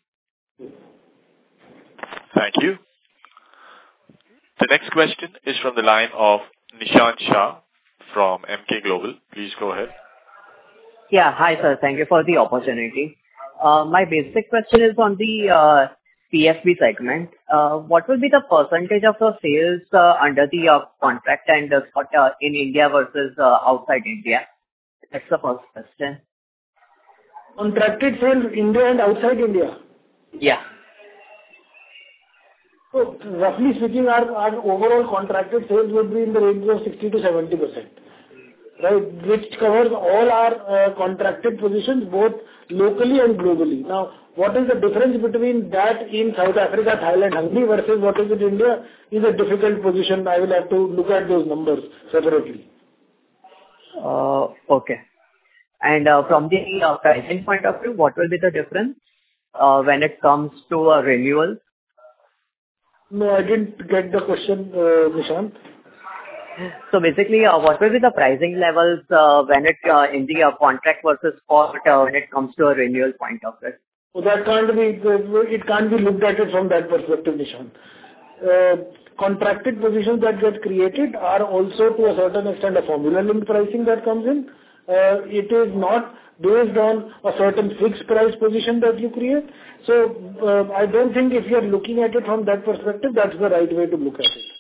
Thank you. The next question is from the line of Nishant Shah from Emkay Global. Please go ahead. Yeah. Hi, sir. Thank you for the opportunity. Uh, My basic question is on the uh, P F B segment. Uh, What will be the percentage of the sales uh, under the uh, contract and uh, spot uh, in India versus uh, outside India? That's the first question. Contracted sales, India and outside India? Yeah. So roughly speaking, our, our overall contracted sales would be in the range of sixty to seventy percent, right? Which covers all our uh, contracted positions, both locally and globally. Now, what is the difference between that in South Africa, Thailand, Hungary versus what is in India is a difficult position. I will have to look at those numbers separately. Uh, Okay. And uh, from the uh, pricing point of view, what will be the difference uh, when it comes to uh, renewals? No, I didn't get the question, uh, Nishant. So basically, uh, what will be the pricing levels uh, when it uh, in the uh, contract versus spot uh, when it comes to a renewal point of view? So that can't be, it can't be looked at it from that perspective, Nishant. Uh, contracted positions that get created are also to a certain extent a formula-linked pricing that comes in. Uh, it is not based on a certain fixed price position that you create. So uh, I don't think if you are looking at it from that perspective, that's the right way to look at it.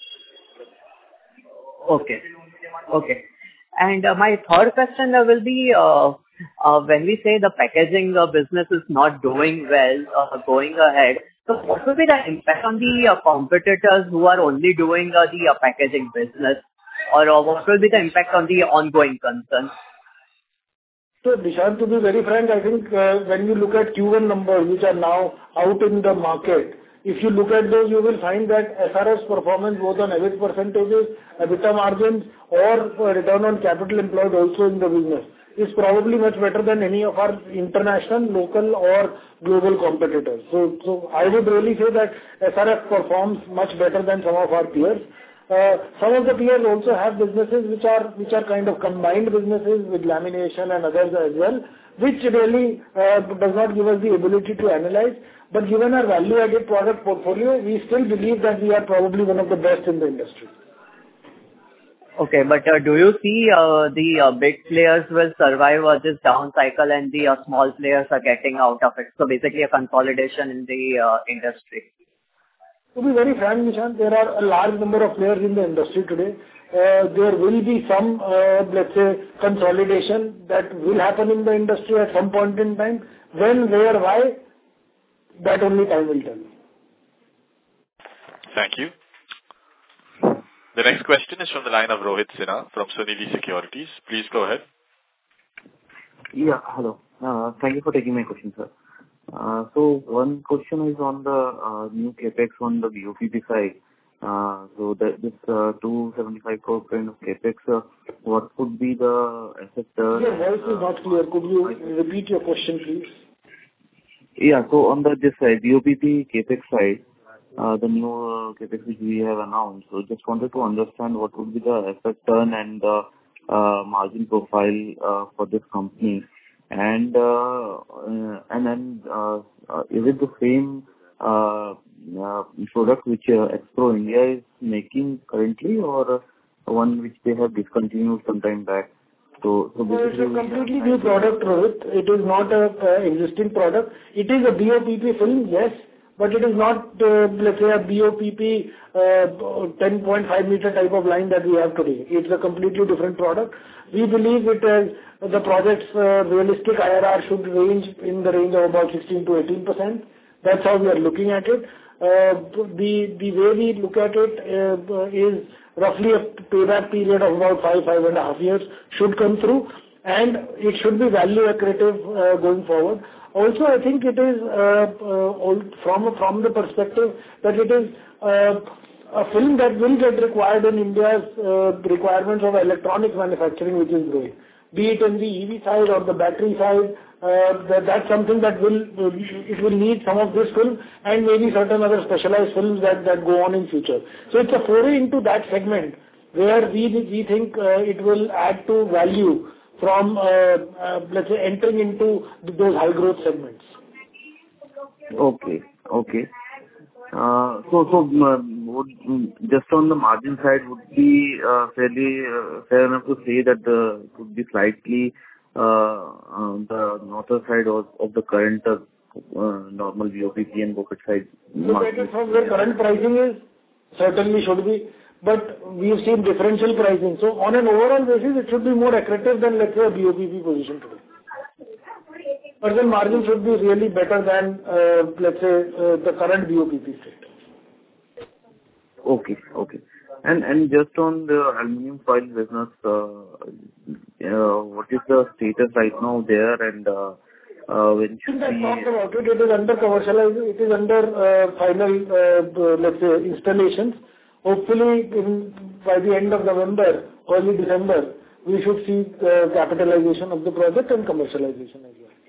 Okay. Okay. And uh, my third question uh, will be, uh, uh, when we say the packaging uh, business is not doing well, uh, going ahead, so what will be the impact on the uh, competitors who are only doing uh, the uh, packaging business? Or uh, what will be the impact on the ongoing concerns? So, Nishant, to be very frank, I think uh, when you look at Q one numbers, which are now out in the market, if you look at those, you will find that S R F's performance, both on EBIT percentages, EBITDA margins, or return on capital employed also in the business, is probably much better than any of our international, local, or global competitors. So, so I would really say that S R F performs much better than some of our peers. Uh, some of the peers also have businesses which are which are kind of combined businesses with lamination and others as well, which really uh, does not give us the ability to analyze. But given our value-added product portfolio, we still believe that we are probably one of the best in the industry. Okay, but uh, do you see uh, the uh, big players will survive uh, this down cycle and the uh, small players are getting out of it? So basically a consolidation in the uh, industry. To be very frank, Nishant, there are a large number of players in the industry today. Uh, there will be some, uh, let's say, consolidation that will happen in the industry at some point in time. When, where, why, that only time will tell. Thank you. The next question is from the line of Rohit Sinha from Sunidhi Securities. Please go ahead. Yeah, hello. Uh, thank you for taking my question, sir. Uh, so one question is on the uh, new capex on the B O P P side. Uh, so that this uh, two hundred seventy-five crore kind of capex, uh, what could be the asset turn? Your voice is not clear. Could you repeat your question, please? Yeah, so on the this side, B O P P capex side, uh, the new uh, capex which we have announced. So just wanted to understand what would be the asset turn and the uh, margin profile uh, for this company. And uh, uh, and then uh, uh, is it the same uh, uh, product which uh, Expro India is making currently, or uh, one which they have discontinued some time back? So, so it's a completely new product, Rohit. It is not a uh, existing product. It is a B O P P film, yes, but it is not, uh, let's say, a B O P P uh, ten point five meter type of line that we have today. It's a completely different product. We believe it has the project's uh, realistic I R R should range in the range of about sixteen to eighteen percent. That's how we are looking at it. Uh, the the way we look at it uh, is roughly a payback period of about five, five and a half years should come through, and it should be value accretive uh, going forward. Also, I think it is uh, uh, from from the perspective that it is uh, a film that will get required in India's uh, requirements of electronics manufacturing, which is growing. Be it in the E V side or the battery side, uh, that, that's something that will, uh, it will need some of this film and maybe certain other specialized films that, that go on in future. So it's a foray into that segment where we, we think uh, it will add to value from, uh, uh, let's say, entering into those high growth segments. Okay, okay. Uh, so, so uh, would, just on the margin side, would be uh, fairly uh, fair enough to say that uh, it would be slightly uh, uh, the northern side of, of the current uh, uh, normal V O P P and BOPET side? Look at it from where current pricing is, certainly should be, but we've seen differential pricing. So on an overall basis, it should be more accretive than, let's say, a B O P P position today. But then margin should be really better than, uh, let's say, uh, the current B O P P state. Okay, okay. And and just on the aluminum foil business, uh, uh, what is the status right now there, and uh, uh, when should we... I talked about it. It is under commercialization. It is under uh, final, uh, let's say, installations. Hopefully, in, by the end of November, early December, we should see uh, capitalization of the project and commercialization as well.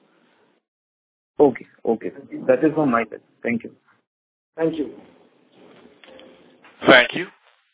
Okay, okay. That is from my side. Thank you. Thank you. Thank you.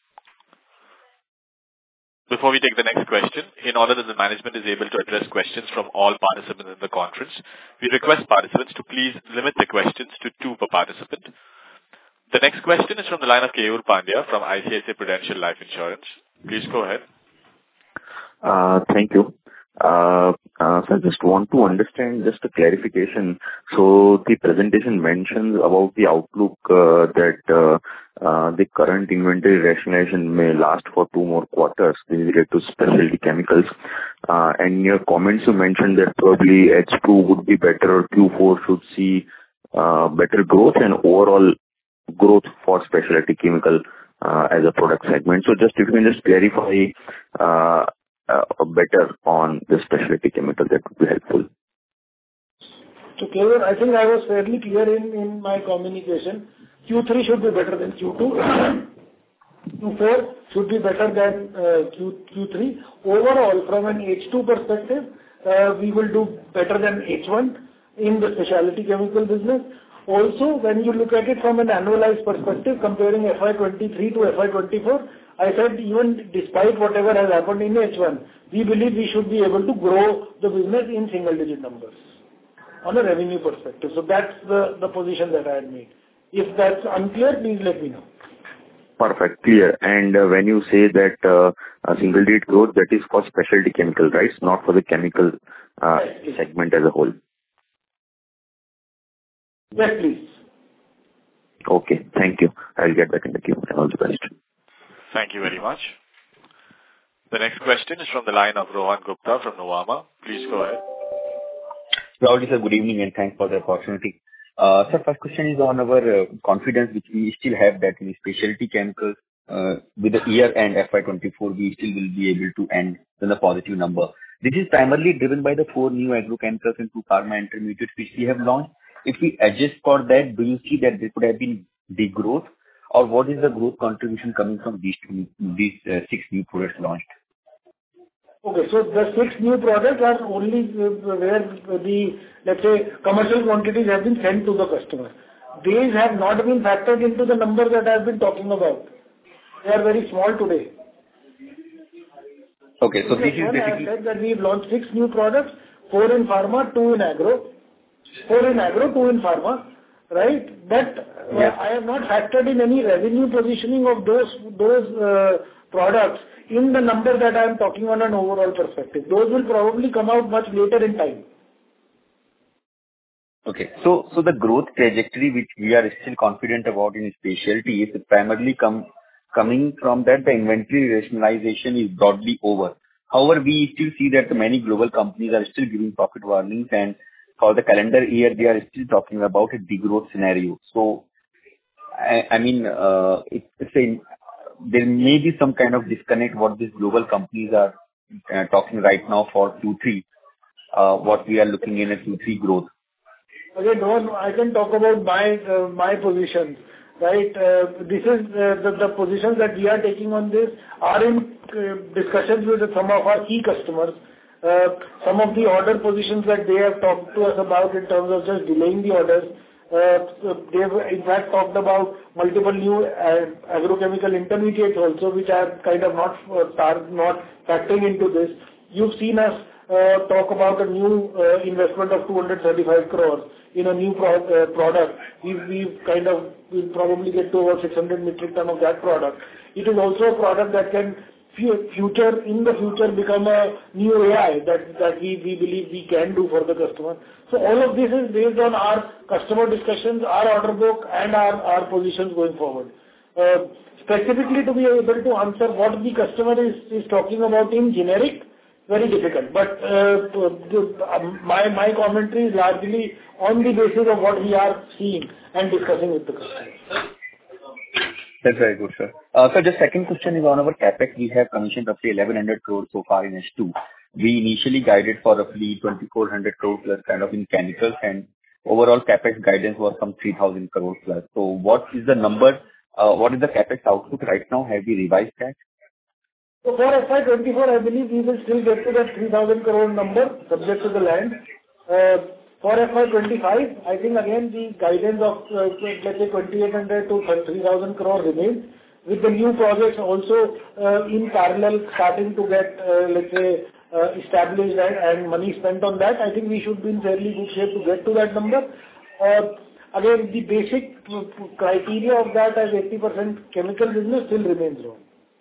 Before we take the next question, in order that the management is able to address questions from all participants in the conference, we request participants to please limit the questions to two per participant. The next question is from the line of Keyur Pandya from I C I C I Prudential Life Insurance. Please go ahead. Uh, thank you. Uh, uh, so I just want to understand just a clarification. So the presentation mentions about the outlook uh, that uh, uh, the current inventory rationalization may last for two more quarters related to specialty chemicals. Uh, and in your comments you mentioned that probably H two would be better or Q four should see uh, better growth and overall growth for specialty chemical uh, as a product segment. So just if you can just clarify uh, Uh, better on the specialty chemical, that would be helpful. So, Kevin, I think I was fairly clear in, in my communication. Q three should be better than Q two. Q four should be better than uh, Q, Q3. Overall, from an H two perspective, uh, we will do better than H one in the specialty chemical business. Also, when you look at it from an annualized perspective, comparing F Y twenty-three to F Y twenty-four, I said even despite whatever has happened in H one, we believe we should be able to grow the business in single-digit numbers on a revenue perspective. So that's the, the position that I had made. If that's unclear, please let me know. Perfect, clear. And uh, when you say that uh, a single-digit growth, that is for specialty chemical, right? Not for the chemical uh, yes, segment as a whole. Yes, please. Okay, thank you. I'll get back in the queue. All the best. Thank you very much. The next question is from the line of Rohan Gupta from Nuvama. Please go ahead. Rahul sir, good evening and thanks for the opportunity. Uh, sir, first question is on our uh, confidence which we still have that in specialty chemicals uh, with the year end F Y twenty-four we still will be able to end in a positive number. This is primarily driven by the four new agrochemicals and two pharma intermediates which we have launched. If we adjust for that, do you see that there could have been degrowth? Or what is the growth contribution coming from these two, these uh, six new products launched? Okay, so the six new products are only where the, let's say, commercial quantities have been sent to the customer. These have not been factored into the numbers that I have been talking about. They are very small today. Okay, so this is basically... I said that we've launched six new products, four in pharma, two in agro, four in agro, two in pharma. Right? But yes. uh, I have not factored in any revenue positioning of those those uh, products in the number that I am talking on an overall perspective. Those will probably come out much later in time. Okay. So so the growth trajectory which we are still confident about in specialty is primarily come coming from that the inventory rationalization is broadly over. However, we still see that many global companies are still giving profit warnings, and for the calendar year, they are still talking about a degrowth scenario. So, I, I mean, uh, it, it's a, there may be some kind of disconnect what these global companies are uh, talking right now for Q three, uh, what we are looking in a Q three growth. Again, no, I can talk about my uh, my positions, right? Uh, this is uh, the, the positions that we are taking on this are in uh, discussions with some of our key customers. Uh, some of the order positions that they have talked to us about in terms of just delaying the orders. Uh, they've in fact talked about multiple new uh, agrochemical intermediates also, which are kind of not uh, not factoring into this. You've seen us uh, talk about a new uh, investment of two hundred thirty-five crores in a new pro uh, product. We've, we've kind of, we'll probably get to over six hundred metric ton of that product. It is also a product that can future, in the future become a new A I that, that we, we believe we can do for the customer. So all of this is based on our customer discussions, our order book and our, our positions going forward. Uh, specifically to be able to answer what the customer is, is talking about in generic, very difficult. But uh, the, um, my, my commentary is largely on the basis of what we are seeing and discussing with the customer. That's very good, sir. Uh, so the second question is on our CapEx. We have commissioned roughly eleven hundred crores so far in H two. We initially guided for roughly twenty-four hundred crores plus kind of in chemicals, and overall CapEx guidance was some three thousand crores plus. So what is the number, uh, what is the CapEx outlook right now? Have we revised that? So for F Y twenty-four, I believe we will still get to that three thousand crore number subject to the land. Uh, For F Y twenty-five, I think again the guidance of, uh, let's say twenty-eight hundred to three thousand crore remains, with the new projects also uh, in parallel starting to get, uh, let's say, uh, established and, and money spent on that. I think we should be in fairly good shape to get to that number. Uh, again, the basic criteria of that as eighty percent chemical business still remains wrong.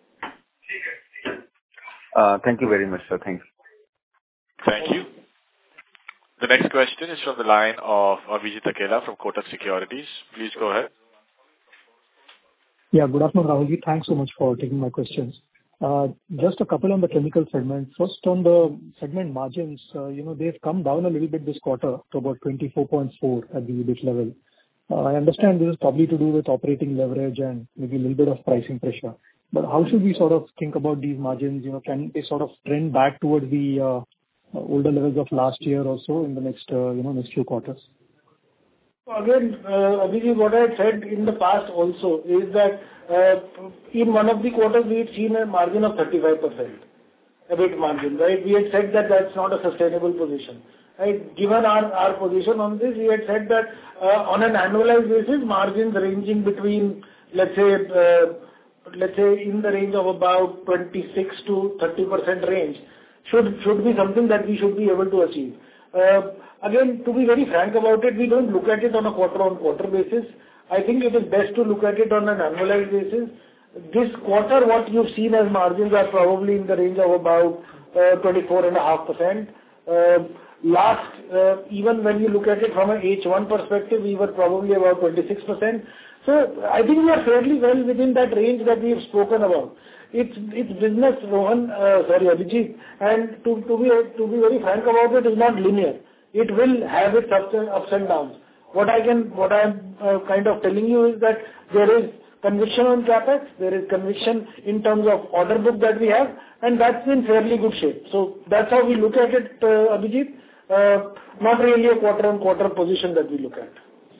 Uh, thank you very much, sir. Thanks. Thank you. The next question is from the line of Abhijit Akela from Kotak Securities. Please go ahead. Yeah, good afternoon, Rahulji. Thanks so much for taking my questions. Uh, just a couple on the chemical segment. First, on the segment margins, uh, you know, they've come down a little bit this quarter to about twenty-four point four at the E B I T level. Uh, I understand this is probably to do with operating leverage and maybe a little bit of pricing pressure. But how should we sort of think about these margins? You know, can they sort of trend back towards the uh, older levels of last year or so in the next, uh, you know, next few quarters? Again, uh, Abhijit, what I had said in the past also is that uh, in one of the quarters we had seen a margin of thirty-five percent, a bit margin, right? We had said that that's not a sustainable position. Right? Given our, our position on this, we had said that uh, on an annualized basis, margins ranging between, let's say, uh, let's say in the range of about twenty-six to thirty percent range should should be something that we should be able to achieve. Uh, again, to be very frank about it, we don't look at it on a quarter-on-quarter basis. I think it is best to look at it on an annualized basis. This quarter, what you've seen as margins are probably in the range of about uh, twenty-four point five percent. Uh, last, uh, even when you look at it from an H one perspective, we were probably about twenty-six percent. So I think we are fairly well within that range that we have spoken about. It's it's business, Rohan, uh, sorry, Abhijit, and to to be to be very frank about it, is not linear. It will have its ups and, ups and downs. What I can, what I am uh, kind of telling you is that there is conviction on capex, there is conviction in terms of order book that we have, and that's in fairly good shape. So that's how we look at it, uh, Abhijit. Uh, not really a quarter-on-quarter position that we look at.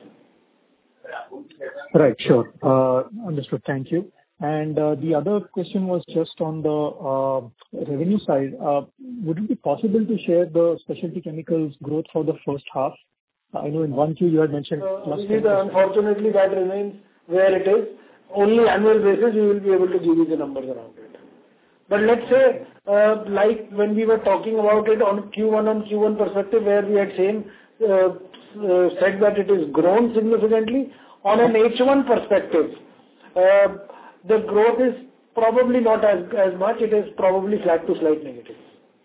Right, sure. Uh, understood. Thank you. And uh, the other question was just on the uh, revenue side. Uh, would it be possible to share the specialty chemicals growth for the first half? I know in one Q you had mentioned uh, plus unfortunately, that remains where it is. Only annual basis we will be able to give you the numbers around it. But let's say, uh, like when we were talking about it on Q one on Q one perspective, where we had same, uh, uh, said that it is grown significantly, on an H one perspective, uh, the growth is probably not as, as much. It is probably flat to slight negative.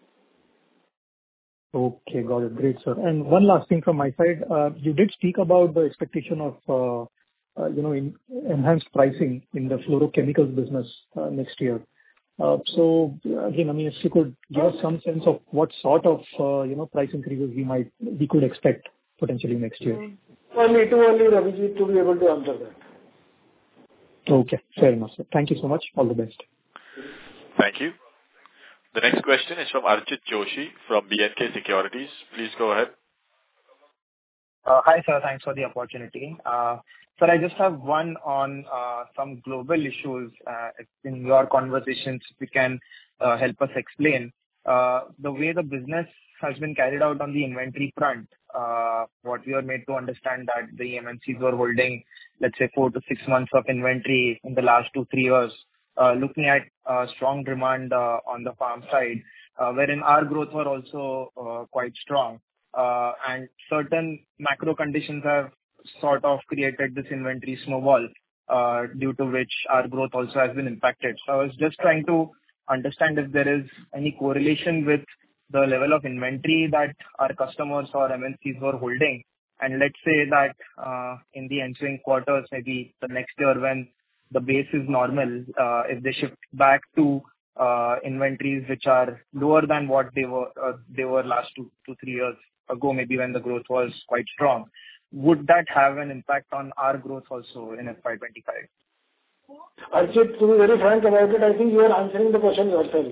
Okay, got it. Great, sir. And one last thing from my side. Uh, you did speak about the expectation of, uh, uh, you know, in, enhanced pricing in the fluorochemicals business uh, next year. Uh, so again, I mean, if you could give us some sense of what sort of, uh, you know, price increases we might, we could expect potentially next year. Early, too early, Ravi, to be able to answer that. Okay, fair enough, sir. Thank you so much. All the best. Thank you. The next question is from Archit Joshi from B N K Securities. Please go ahead. Uh, hi, sir. Thanks for the opportunity. Uh, sir, I just have one on uh, some global issues. Uh, in your conversations, if you can uh, help us explain uh, the way the business has been carried out on the inventory front. Uh, what we are made to understand that the M N Cs were holding, let's say, four to six months of inventory in the last two, three years. Uh, looking at uh, strong demand uh, on the farm side, uh, wherein our growth were also uh, quite strong. Uh, and certain macro conditions have sort of created this inventory snowball, uh, due to which our growth also has been impacted. So I was just trying to understand if there is any correlation with the level of inventory that our customers or M N Cs were holding. And let's say that uh, in the ensuing quarters, maybe the next year when the base is normal, uh, if they shift back to uh, inventories which are lower than what they were uh, they were last two two three years ago, maybe when the growth was quite strong, would that have an impact on our growth also in F Y twenty-five? Archit, to be very frank about it, I think you are answering the question yourself.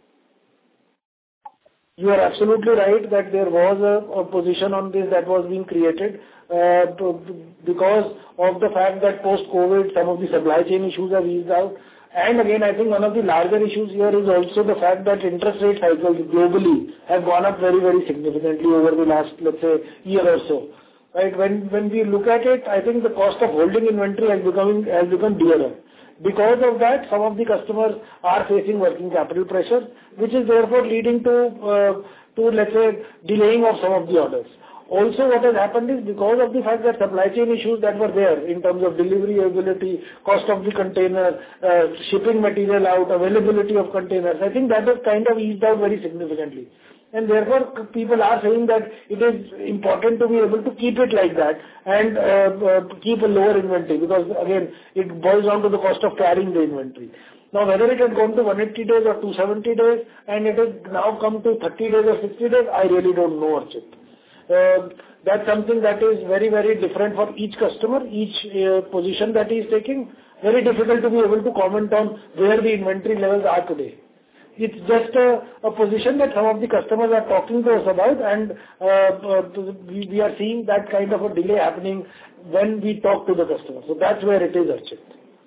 You are absolutely right that there was a, a position on this that was being created uh, because of the fact that post-COVID some of the supply chain issues have eased out. And again, I think one of the larger issues here is also the fact that interest rate cycles globally have gone up very, very significantly over the last, let's say, year or so. Right? When when we look at it, I think the cost of holding inventory has becoming has become dearer. Because of that, some of the customers are facing working capital pressure, which is therefore leading to uh, to let's say delaying of some of the orders. Also, what has happened is because of the fact that supply chain issues that were there in terms of delivery ability, cost of the container, uh, shipping material out, availability of containers, I think that has kind of eased out very significantly. And therefore, people are saying that it is important to be able to keep it like that and uh, uh, keep a lower inventory because, again, it boils down to the cost of carrying the inventory. Now, whether it has gone to one hundred eighty days or two hundred seventy days and it has now come to thirty days or sixty days, I really don't know, Archit. Uh, that's something that is very, very different for each customer, each uh, position that he is taking. Very difficult to be able to comment on where the inventory levels are today. It's just a, a position that some of the customers are talking to us about, and uh, uh, we, we are seeing that kind of a delay happening when we talk to the customer. So that's where it is, Archit.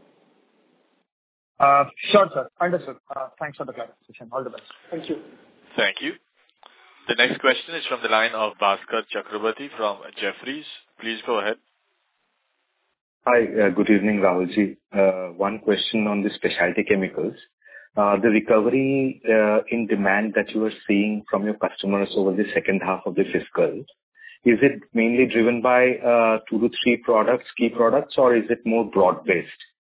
Uh, sure, sir. Understood. Uh, thanks for the clarification. All the best. Thank you. Thank you. The next question is from the line of Bhaskar Chakrabarti from Jefferies. Please go ahead. Hi, uh, good evening, Rahulji. Uh, one question on the specialty chemicals. Uh, the recovery uh, in demand that you are seeing from your customers over the second half of the fiscal, is it mainly driven by uh, two to three products, key products, or is it more broad-based?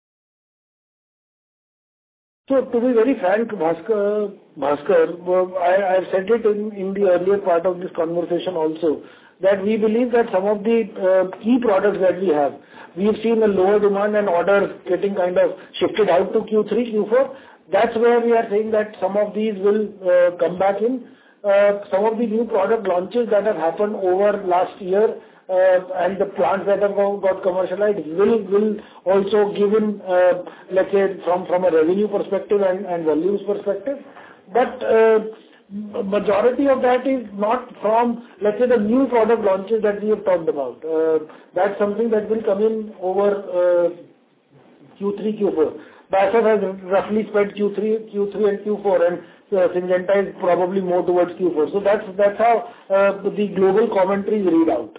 So, to be very frank, Bhaskar, Bhaskar I, I've said it in, in the earlier part of this conversation also, that we believe that some of the uh, key products that we have, we've seen a lower demand and orders getting kind of shifted out to Q three, Q four. That's where we are saying that some of these will uh, come back in. Uh, some of the new product launches that have happened over last year uh, and the plants that have got commercialized will will also give in, uh, let's say, from, from a revenue perspective and, and volumes perspective. But uh, majority of that is not from, let's say, the new product launches that we have talked about. Uh, that's something that will come in over uh, Q three, Q four. B A S F has roughly spent Q three, Q three and Q four, and uh, Syngenta is probably more towards Q four. So that's that's how uh, the global commentaries read out.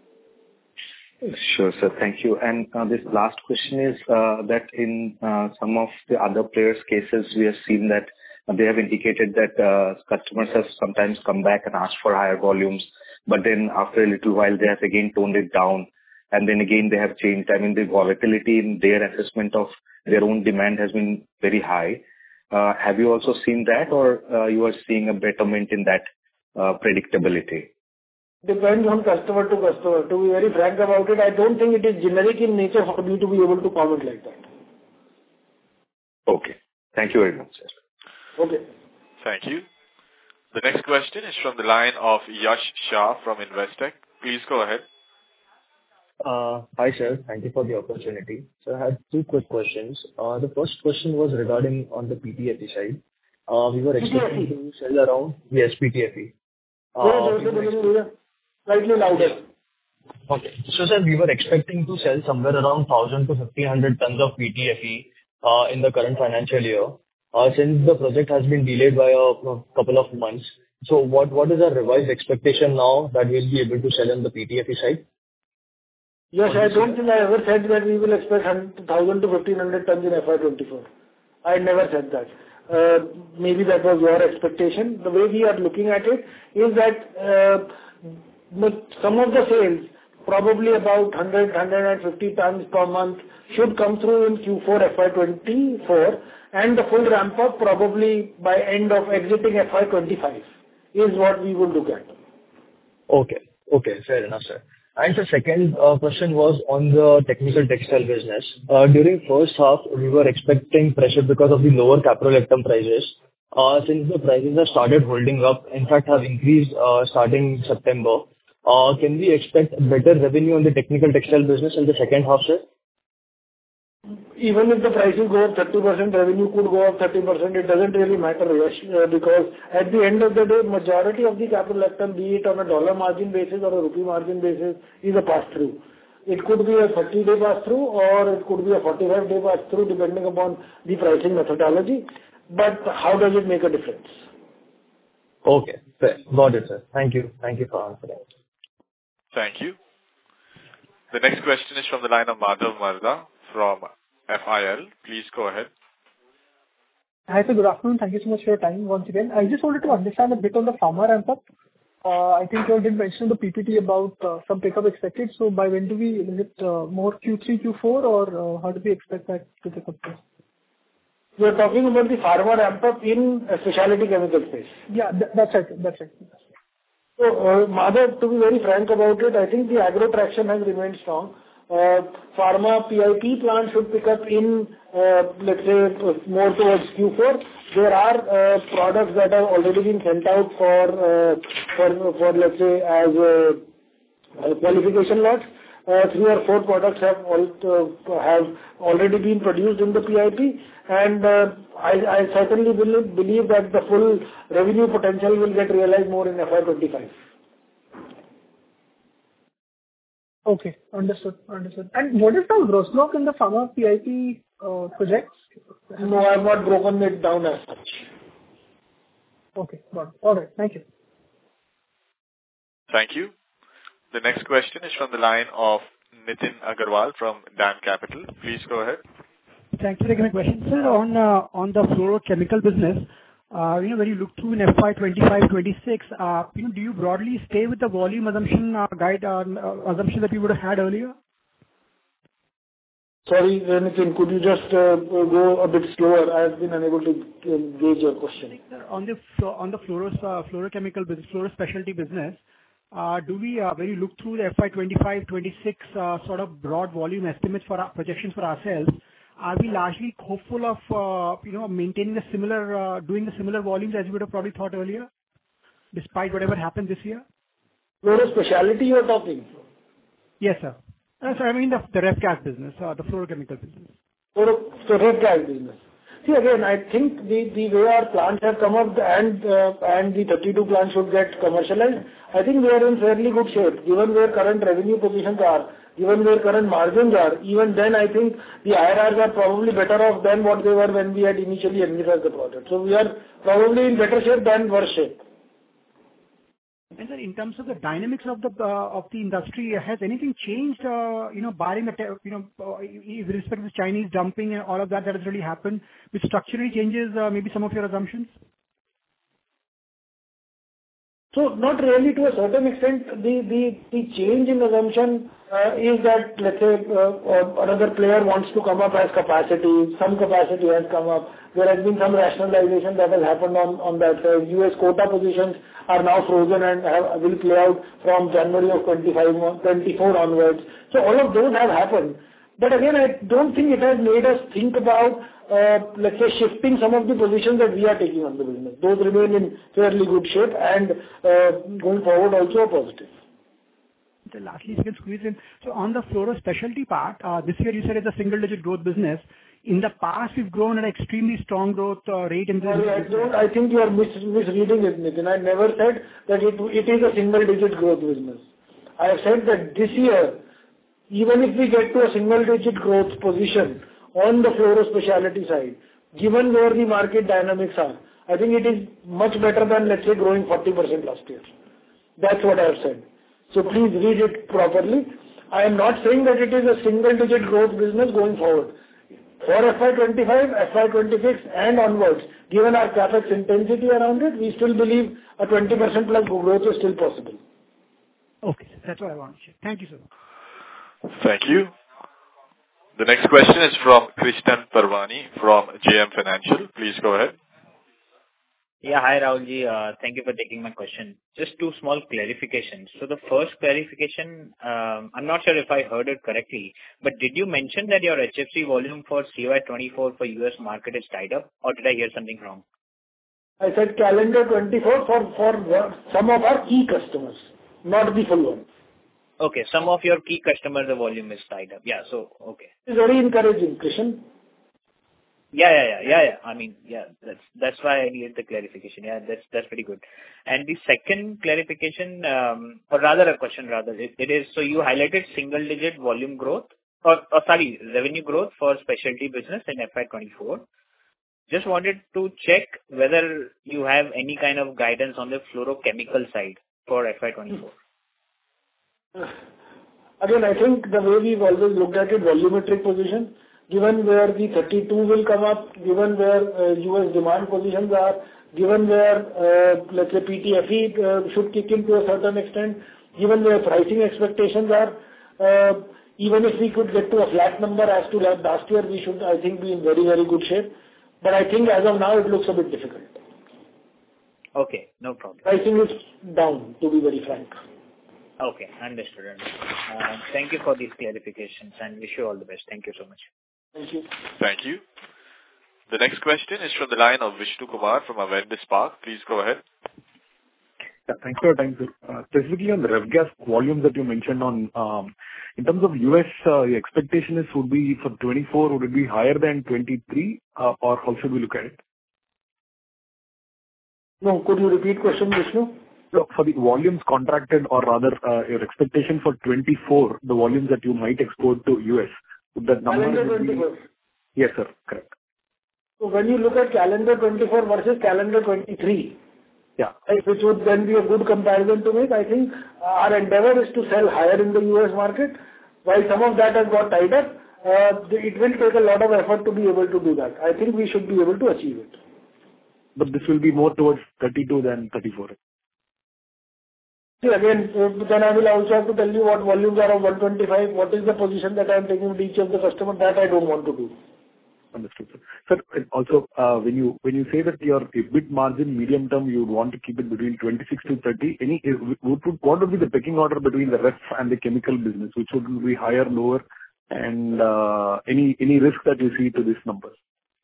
Sure, sir. Thank you. And uh, this last question is uh, that in uh, some of the other players' cases, we have seen that they have indicated that uh, customers have sometimes come back and asked for higher volumes, but then after a little while, they have again toned it down. And then again, they have changed. I mean, the volatility in their assessment of their own demand has been very high. Uh, have you also seen that, or uh, you are seeing a betterment in that uh, predictability? Depends on customer to customer. To be very frank about it, I don't think it is generic in nature for me to be able to comment like that. Okay. Thank you very much, sir. Okay. Thank you. The next question is from the line of Yash Shah from Investec. Please go ahead. Uh, hi, sir. Thank you for the opportunity. So I had two quick questions. Uh, the first question was regarding on the P T F E side. Uh, we were expecting to sell around, yes, P T F E. Uh, we were Slightly louder. Okay. So, sir, we were expecting to sell somewhere around one thousand to fifteen hundred tons of P T F E uh, in the current financial year. Uh, since the project has been delayed by a, a couple of months, so what, what is our revised expectation now that we'll be able to sell on the P T F E side? Yes, I don't think I ever said that we will expect one thousand to fifteen hundred tons in F Y twenty-four. I never said that. Uh, maybe that was your expectation. The way we are looking at it is that uh, some of the sales probably about one hundred, one hundred fifty tons per month should come through in Q four F Y twenty-four, and the full ramp up probably by end of exiting F Y twenty-five is what we will look at. Okay. Okay, fair enough, sir. And the second uh, question was on the technical textile business. Uh, During first half, we were expecting pressure because of the lower caprolactam prices. Uh, Since the prices have started holding up, in fact, have increased uh, starting September, uh, can we expect better revenue on the technical textile business in the second half, sir? Even if the prices go up thirty percent, revenue could go up thirty percent. It doesn't really matter, Yash, uh, because at the end of the day, majority of the caprolactam, be it on a dollar margin basis or a rupee margin basis, is a pass-through. It could be a thirty-day pass-through or it could be a forty-five day pass-through, depending upon the pricing methodology. But how does it make a difference? Okay, fair. Got it, sir. Thank you. Thank you for answering. Thank you. The next question is from the line of Madhav Marda from F I L. Please go ahead. Hi, sir. Good afternoon. Thank you so much for your time once again. I just wanted to understand a bit on the pharma ramp-up. Uh, I think you did mention the P P T about uh, some pickup expected. So by when do we, is it uh, more Q three, Q four, or uh, how do we expect that to pick up? We are talking about the pharma ramp-up in a specialty chemical space. Yeah, th- that's right. That's right. So, uh, Madhav, to be very frank about it, I think the agro traction has remained strong. Uh, pharma P I P plant should pick up in, uh, let's say, uh, more towards Q four. There are uh, products that have already been sent out for, uh, for, for let's say, as uh, uh, qualification lots. Uh, three or four products have, all, uh, have already been produced in the P I P, and uh, I, I certainly believe, believe that the full revenue potential will get realized more in F Y twenty-five. Okay, understood, understood. And what is the gross block in the pharma P I P uh, projects? No, I have not broken it down as such. Okay, got it. All right, thank you. Thank you. The next question is from the line of Nitin Agarwal from DAM Capital. Please go ahead. Thank you for taking my question. Sir, on uh, on the fluorochemical business, uh, you know, when you look through in F Y twenty-five twenty-six, uh, you know, do you broadly stay with the volume assumption uh, guide uh, assumption that we would have had earlier? Sorry, Nitin, could you just uh, go a bit slower? I have been unable to uh, gauge your question. On the on the fluoros, uh, fluorochemical business, fluoro specialty business, uh, do we, uh, when you look through the F Y twenty-five twenty-six uh, sort of broad volume estimates for our projections for ourselves, are we largely hopeful of, uh, you know, maintaining the similar, uh, doing the similar volumes as you would have probably thought earlier, despite whatever happened this year? Fluoro specialty you are talking? Yes, sir. Uh, so I mean the, the ref gas business, uh, the fluorochemical business. Fluoro, so ref gas business. See, again, I think the, the way our plants have come up and uh, and the thirty-two plants should get commercialized, I think we are in fairly good shape, given where current revenue positions are, given where current margins are. Even then, I think the I R Rs are probably better off than what they were when we had initially envisaged the project. So we are probably in better shape than worse shape. And sir, in terms of the dynamics of the uh, of the industry, has anything changed? Uh, you know, barring the te- you know, uh, with respect to the Chinese dumping and all of that that has really happened, which structurally changes uh, maybe some of your assumptions. So not really, to a certain extent. The the the change in assumption uh, is that, let's say, uh, uh, another player wants to come up as capacity. Some capacity has come up. There has been some rationalization that has happened on on that side. U S quota positions are now frozen and have, will play out from January of twenty-five, twenty-four onwards. So all of those have happened. But again, I don't think it has made us think about, uh, let's say, shifting some of the positions that we are taking on the business. Those remain in fairly good shape and uh, going forward also positive. So lastly, if you can squeeze in. So on the fluoro specialty part, uh, this year you said it's a single-digit growth business. In the past, we've grown at an extremely strong growth uh, rate in this. Sorry, I don't. I think you are mis- misreading it, Nitin. I never said that it it is a single-digit growth business. I have said that this year, even if we get to a single-digit growth position on the fluoro specialty side, given where the market dynamics are, I think it is much better than, let's say, growing forty percent last year. That's what I have said. So please read it properly. I am not saying that it is a single-digit growth business going forward. For F Y twenty-five, F Y twenty-six and onwards, given our capex intensity around it, we still believe a twenty percent plus growth is still possible. Okay. That's what I want to check. Thank you, sir. Thank you. The next question is from Krishnan Parwani from J M Financial. Please go ahead. Yeah. Hi, Rahulji. Uh, Thank you for taking my question. Just two small clarifications. So the first clarification, um, I'm not sure if I heard it correctly, but did you mention that your H F C volume for C Y twenty-four for U S market is tied up, or did I hear something wrong? I said calendar twenty-four for for some of our key customers, not the full one. Okay. Some of your key customers, the volume is tied up. Yeah. So, okay. It's very encouraging, Krishan. Yeah, yeah, yeah, yeah, yeah. I mean, yeah, that's that's why I needed the clarification. Yeah, that's that's pretty good. And the second clarification, um, or rather a question, rather, it, it is, so you highlighted single-digit volume growth, or, or sorry, revenue growth for specialty business in F Y twenty-four. Just wanted to check whether you have any kind of guidance on the fluorochemical side for F Y twenty-four. Again, I think the way we've always looked at it, volumetric position, given where the thirty-two will come up, given where uh, U S demand positions are, given where, uh, let's say, P T F E uh, should kick in to a certain extent, given where pricing expectations are, uh, even if we could get to a flat number as to last year, we should, I think, be in very, very good shape. But I think as of now, it looks a bit difficult. Okay, no problem. Pricing is down, to be very frank. Okay, understood. understood. Uh, thank you for these clarifications and wish you all the best. Thank you so much. Thank you. Thank you. The next question is from the line of Vishnu Kumar from Avendus Spark. Please go ahead. Yeah, thanks for your time, sir. Uh, specifically on the ref gas volumes that you mentioned on, um, in terms of U S, uh, the expectation is would be for twenty-four, would it be higher than twenty-three, uh, or how should we look at it? No, could you repeat question, Vishnu? So for the volumes contracted, or rather, uh, your expectation for twenty-four, the volumes that you might export to U S, would that number Calendar would be... twenty-four. Yes, sir. Correct. So when you look at calendar twenty-four versus calendar twenty-three, yeah, which would then be a good comparison to make, I think our endeavor is to sell higher in the U S market. While some of that has got tied up, uh, it will take a lot of effort to be able to do that. I think we should be able to achieve it. But this will be more towards thirty-two than thirty-four. See, again, uh, then I will also have to tell you what volumes are of one twenty-five, what is the position that I am taking with each of the customers, that I don't want to do. Understood, sir. Sir, also, uh, when you when you say that your E B I T margin medium term, you would want to keep it between twenty-six to thirty, any what would what would be the pecking order between the ref and the chemical business, which would be higher, lower, and uh, any any risk that you see to these numbers?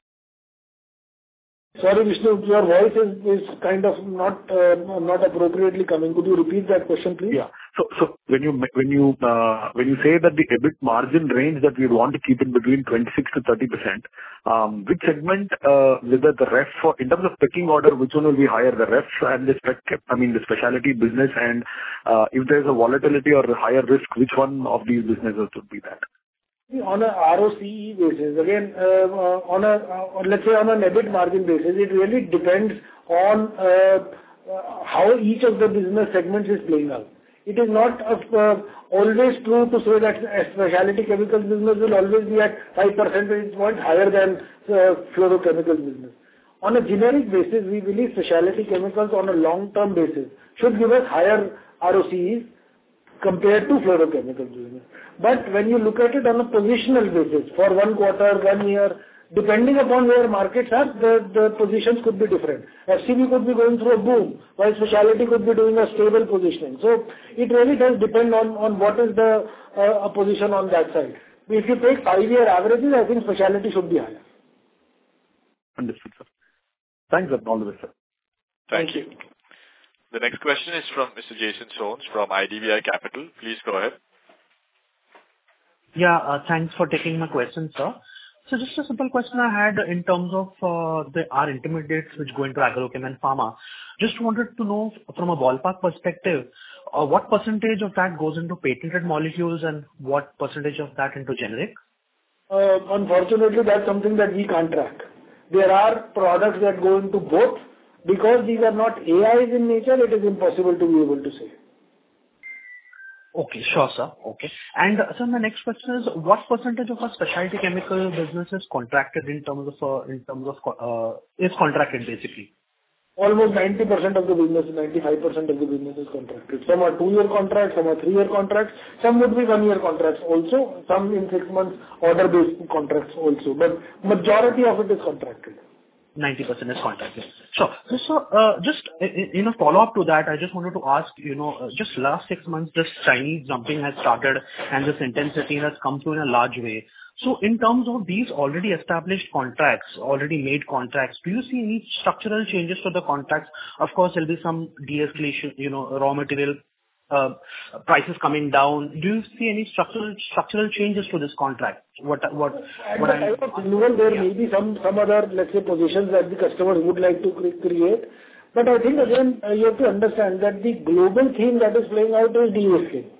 Sorry, Vishnu, your voice is, is kind of not uh, not appropriately coming. Could you repeat that question, please? Yeah. So, so when you when you uh, when you say that the E B I T margin range that we want to keep it between twenty-six to thirty percent, um, which segment, uh, whether the ref for, in terms of pecking order, which one will be higher, the ref and the spec, I mean the specialty business, and uh, if there is a volatility or a higher risk, which one of these businesses would be that? On a R O C E basis, again, uh, on a, uh, let's say on an E B I T margin basis, it really depends on uh, uh, how each of the business segments is playing out. It is not uh, always true to say that a specialty chemicals business will always be at five percentage points higher than uh, fluorochemicals business. On a generic basis, we believe specialty chemicals on a long-term basis should give us higher R O C Es compared to fluorochemical business. But when you look at it on a positional basis, for one quarter, one year, depending upon where markets are, the, the positions could be different. F C B could be going through a boom, while specialty could be doing a stable positioning. So it really does depend on, on what is the uh, a position on that side. If you take five-year averages, I think specialty should be higher. Understood, sir. Thanks, sir. All the best, sir. Thank you. The next question is from Mister Jason Soans from I D B I Capital. Please go ahead. Yeah, uh, thanks for taking my question, sir. So just a simple question I had in terms of uh, the our intermediates which go into agrochem and pharma. Just wanted to know from a ballpark perspective, uh, what percentage of that goes into patented molecules and what percentage of that into generic? Uh, unfortunately, that's something that we can't track. There are products that go into both. Because these are not A Is in nature, it is impossible to be able to say. Okay, sure, sir. Okay. And uh, sir, my next question is, what percentage of our specialty chemical business is contracted in terms of, uh, in terms of, uh, is contracted basically? almost ninety percent of the business, ninety-five percent of the business is contracted. Some are two-year contracts, some are three-year contracts, some would be one-year contracts also, some in six months order-based contracts also, but majority of it is contracted. ninety percent is contracted. Sure. So, so, uh, just, uh, you know, follow-up to that, I just wanted to ask, you know, uh, just last six months, this Chinese dumping has started and this intensity has come through in a large way. So in terms of these already established contracts, already made contracts, do you see any structural changes to the contracts? Of course, there'll be some de-escalation, you know, raw material uh, prices coming down. Do you see any structural structural changes to this contract? What what what I I'm- renewal, there may be some some other, let's say, positions that the customers would like to cre- create. But I think again, uh, you have to understand that the global theme that is playing out is de-risking.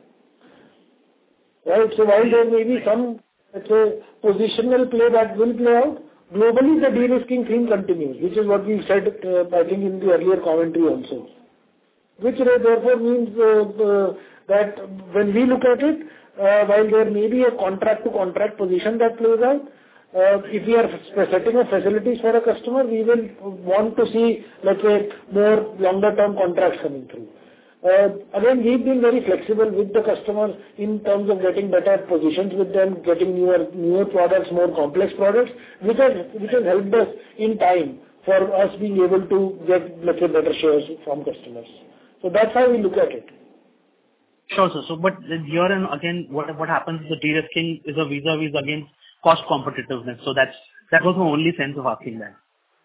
Right? So while there may be some, let's say, positional play that will play out, globally the de-risking theme continues, which is what we said, uh, I think in the earlier commentary also. Which uh, therefore means uh, uh, that when we look at it, uh, while there may be a contract-to-contract position that plays out, uh, if we are setting up facilities for a customer, we will want to see, let's say, more longer-term contracts coming through. Uh, Again, we've been very flexible with the customers in terms of getting better positions with them, getting newer newer products, more complex products, which has which has helped us in time for us being able to get, let's say, better shares from customers. So that's how we look at it. Sure, sir. So, but here and again, what what happens is the de-risking is a vis-a-vis against cost competitiveness. So that's that was the only sense of asking that.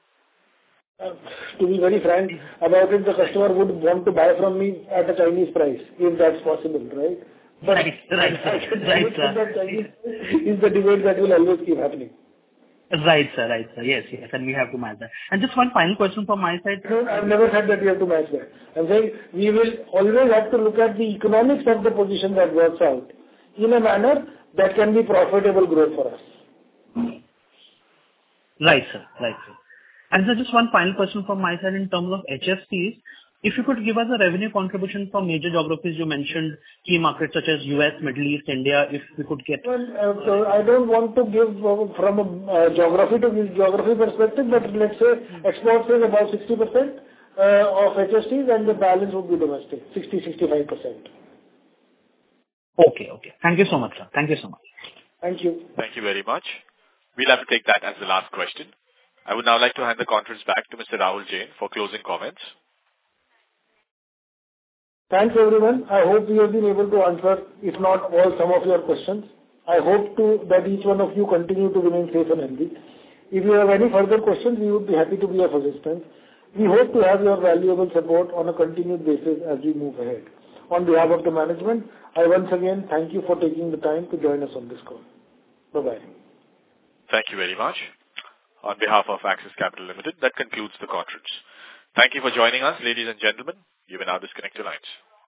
Uh, To be very frank about it, the customer would want to buy from me at a Chinese price, if that's possible, right? But Right, right, sir. Right, sir. that Chinese is the debate that will always keep happening. Right, sir. Right, sir. Yes, yes, and we have to match that. And just one final question from my side. No, I've never said that we have to match that. I'm saying we will always have to look at the economics of the position that works out in a manner that can be profitable growth for us. Right, sir. Right, sir. And sir, just one final question from my side in terms of H F Cs. If you could give us a revenue contribution from major geographies, you mentioned key markets such as U S, Middle East, India, if we could get. Well, uh, so I don't want to give uh, from a uh, geography to geography perspective, but let's say exports is about sixty percent uh, of H F Cs and the balance would be domestic, sixty to sixty-five percent. Okay, okay. Thank you so much, sir. Thank you so much. Thank you. Thank you very much. We'll have to take that as the last question. I would now like to hand the conference back to Mister Rahul Jain for closing comments. Thanks, everyone. I hope we have been able to answer, if not all, some of your questions. I hope to that each one of you continue to remain safe and healthy. If you have any further questions, we would be happy to be of assistance. We hope to have your valuable support on a continued basis as we move ahead. On behalf of the management, I once again thank you for taking the time to join us on this call. Bye-bye. Thank you very much. On behalf of Axis Capital Limited, that concludes the conference. Thank you for joining us, ladies and gentlemen. You may now disconnect your lines.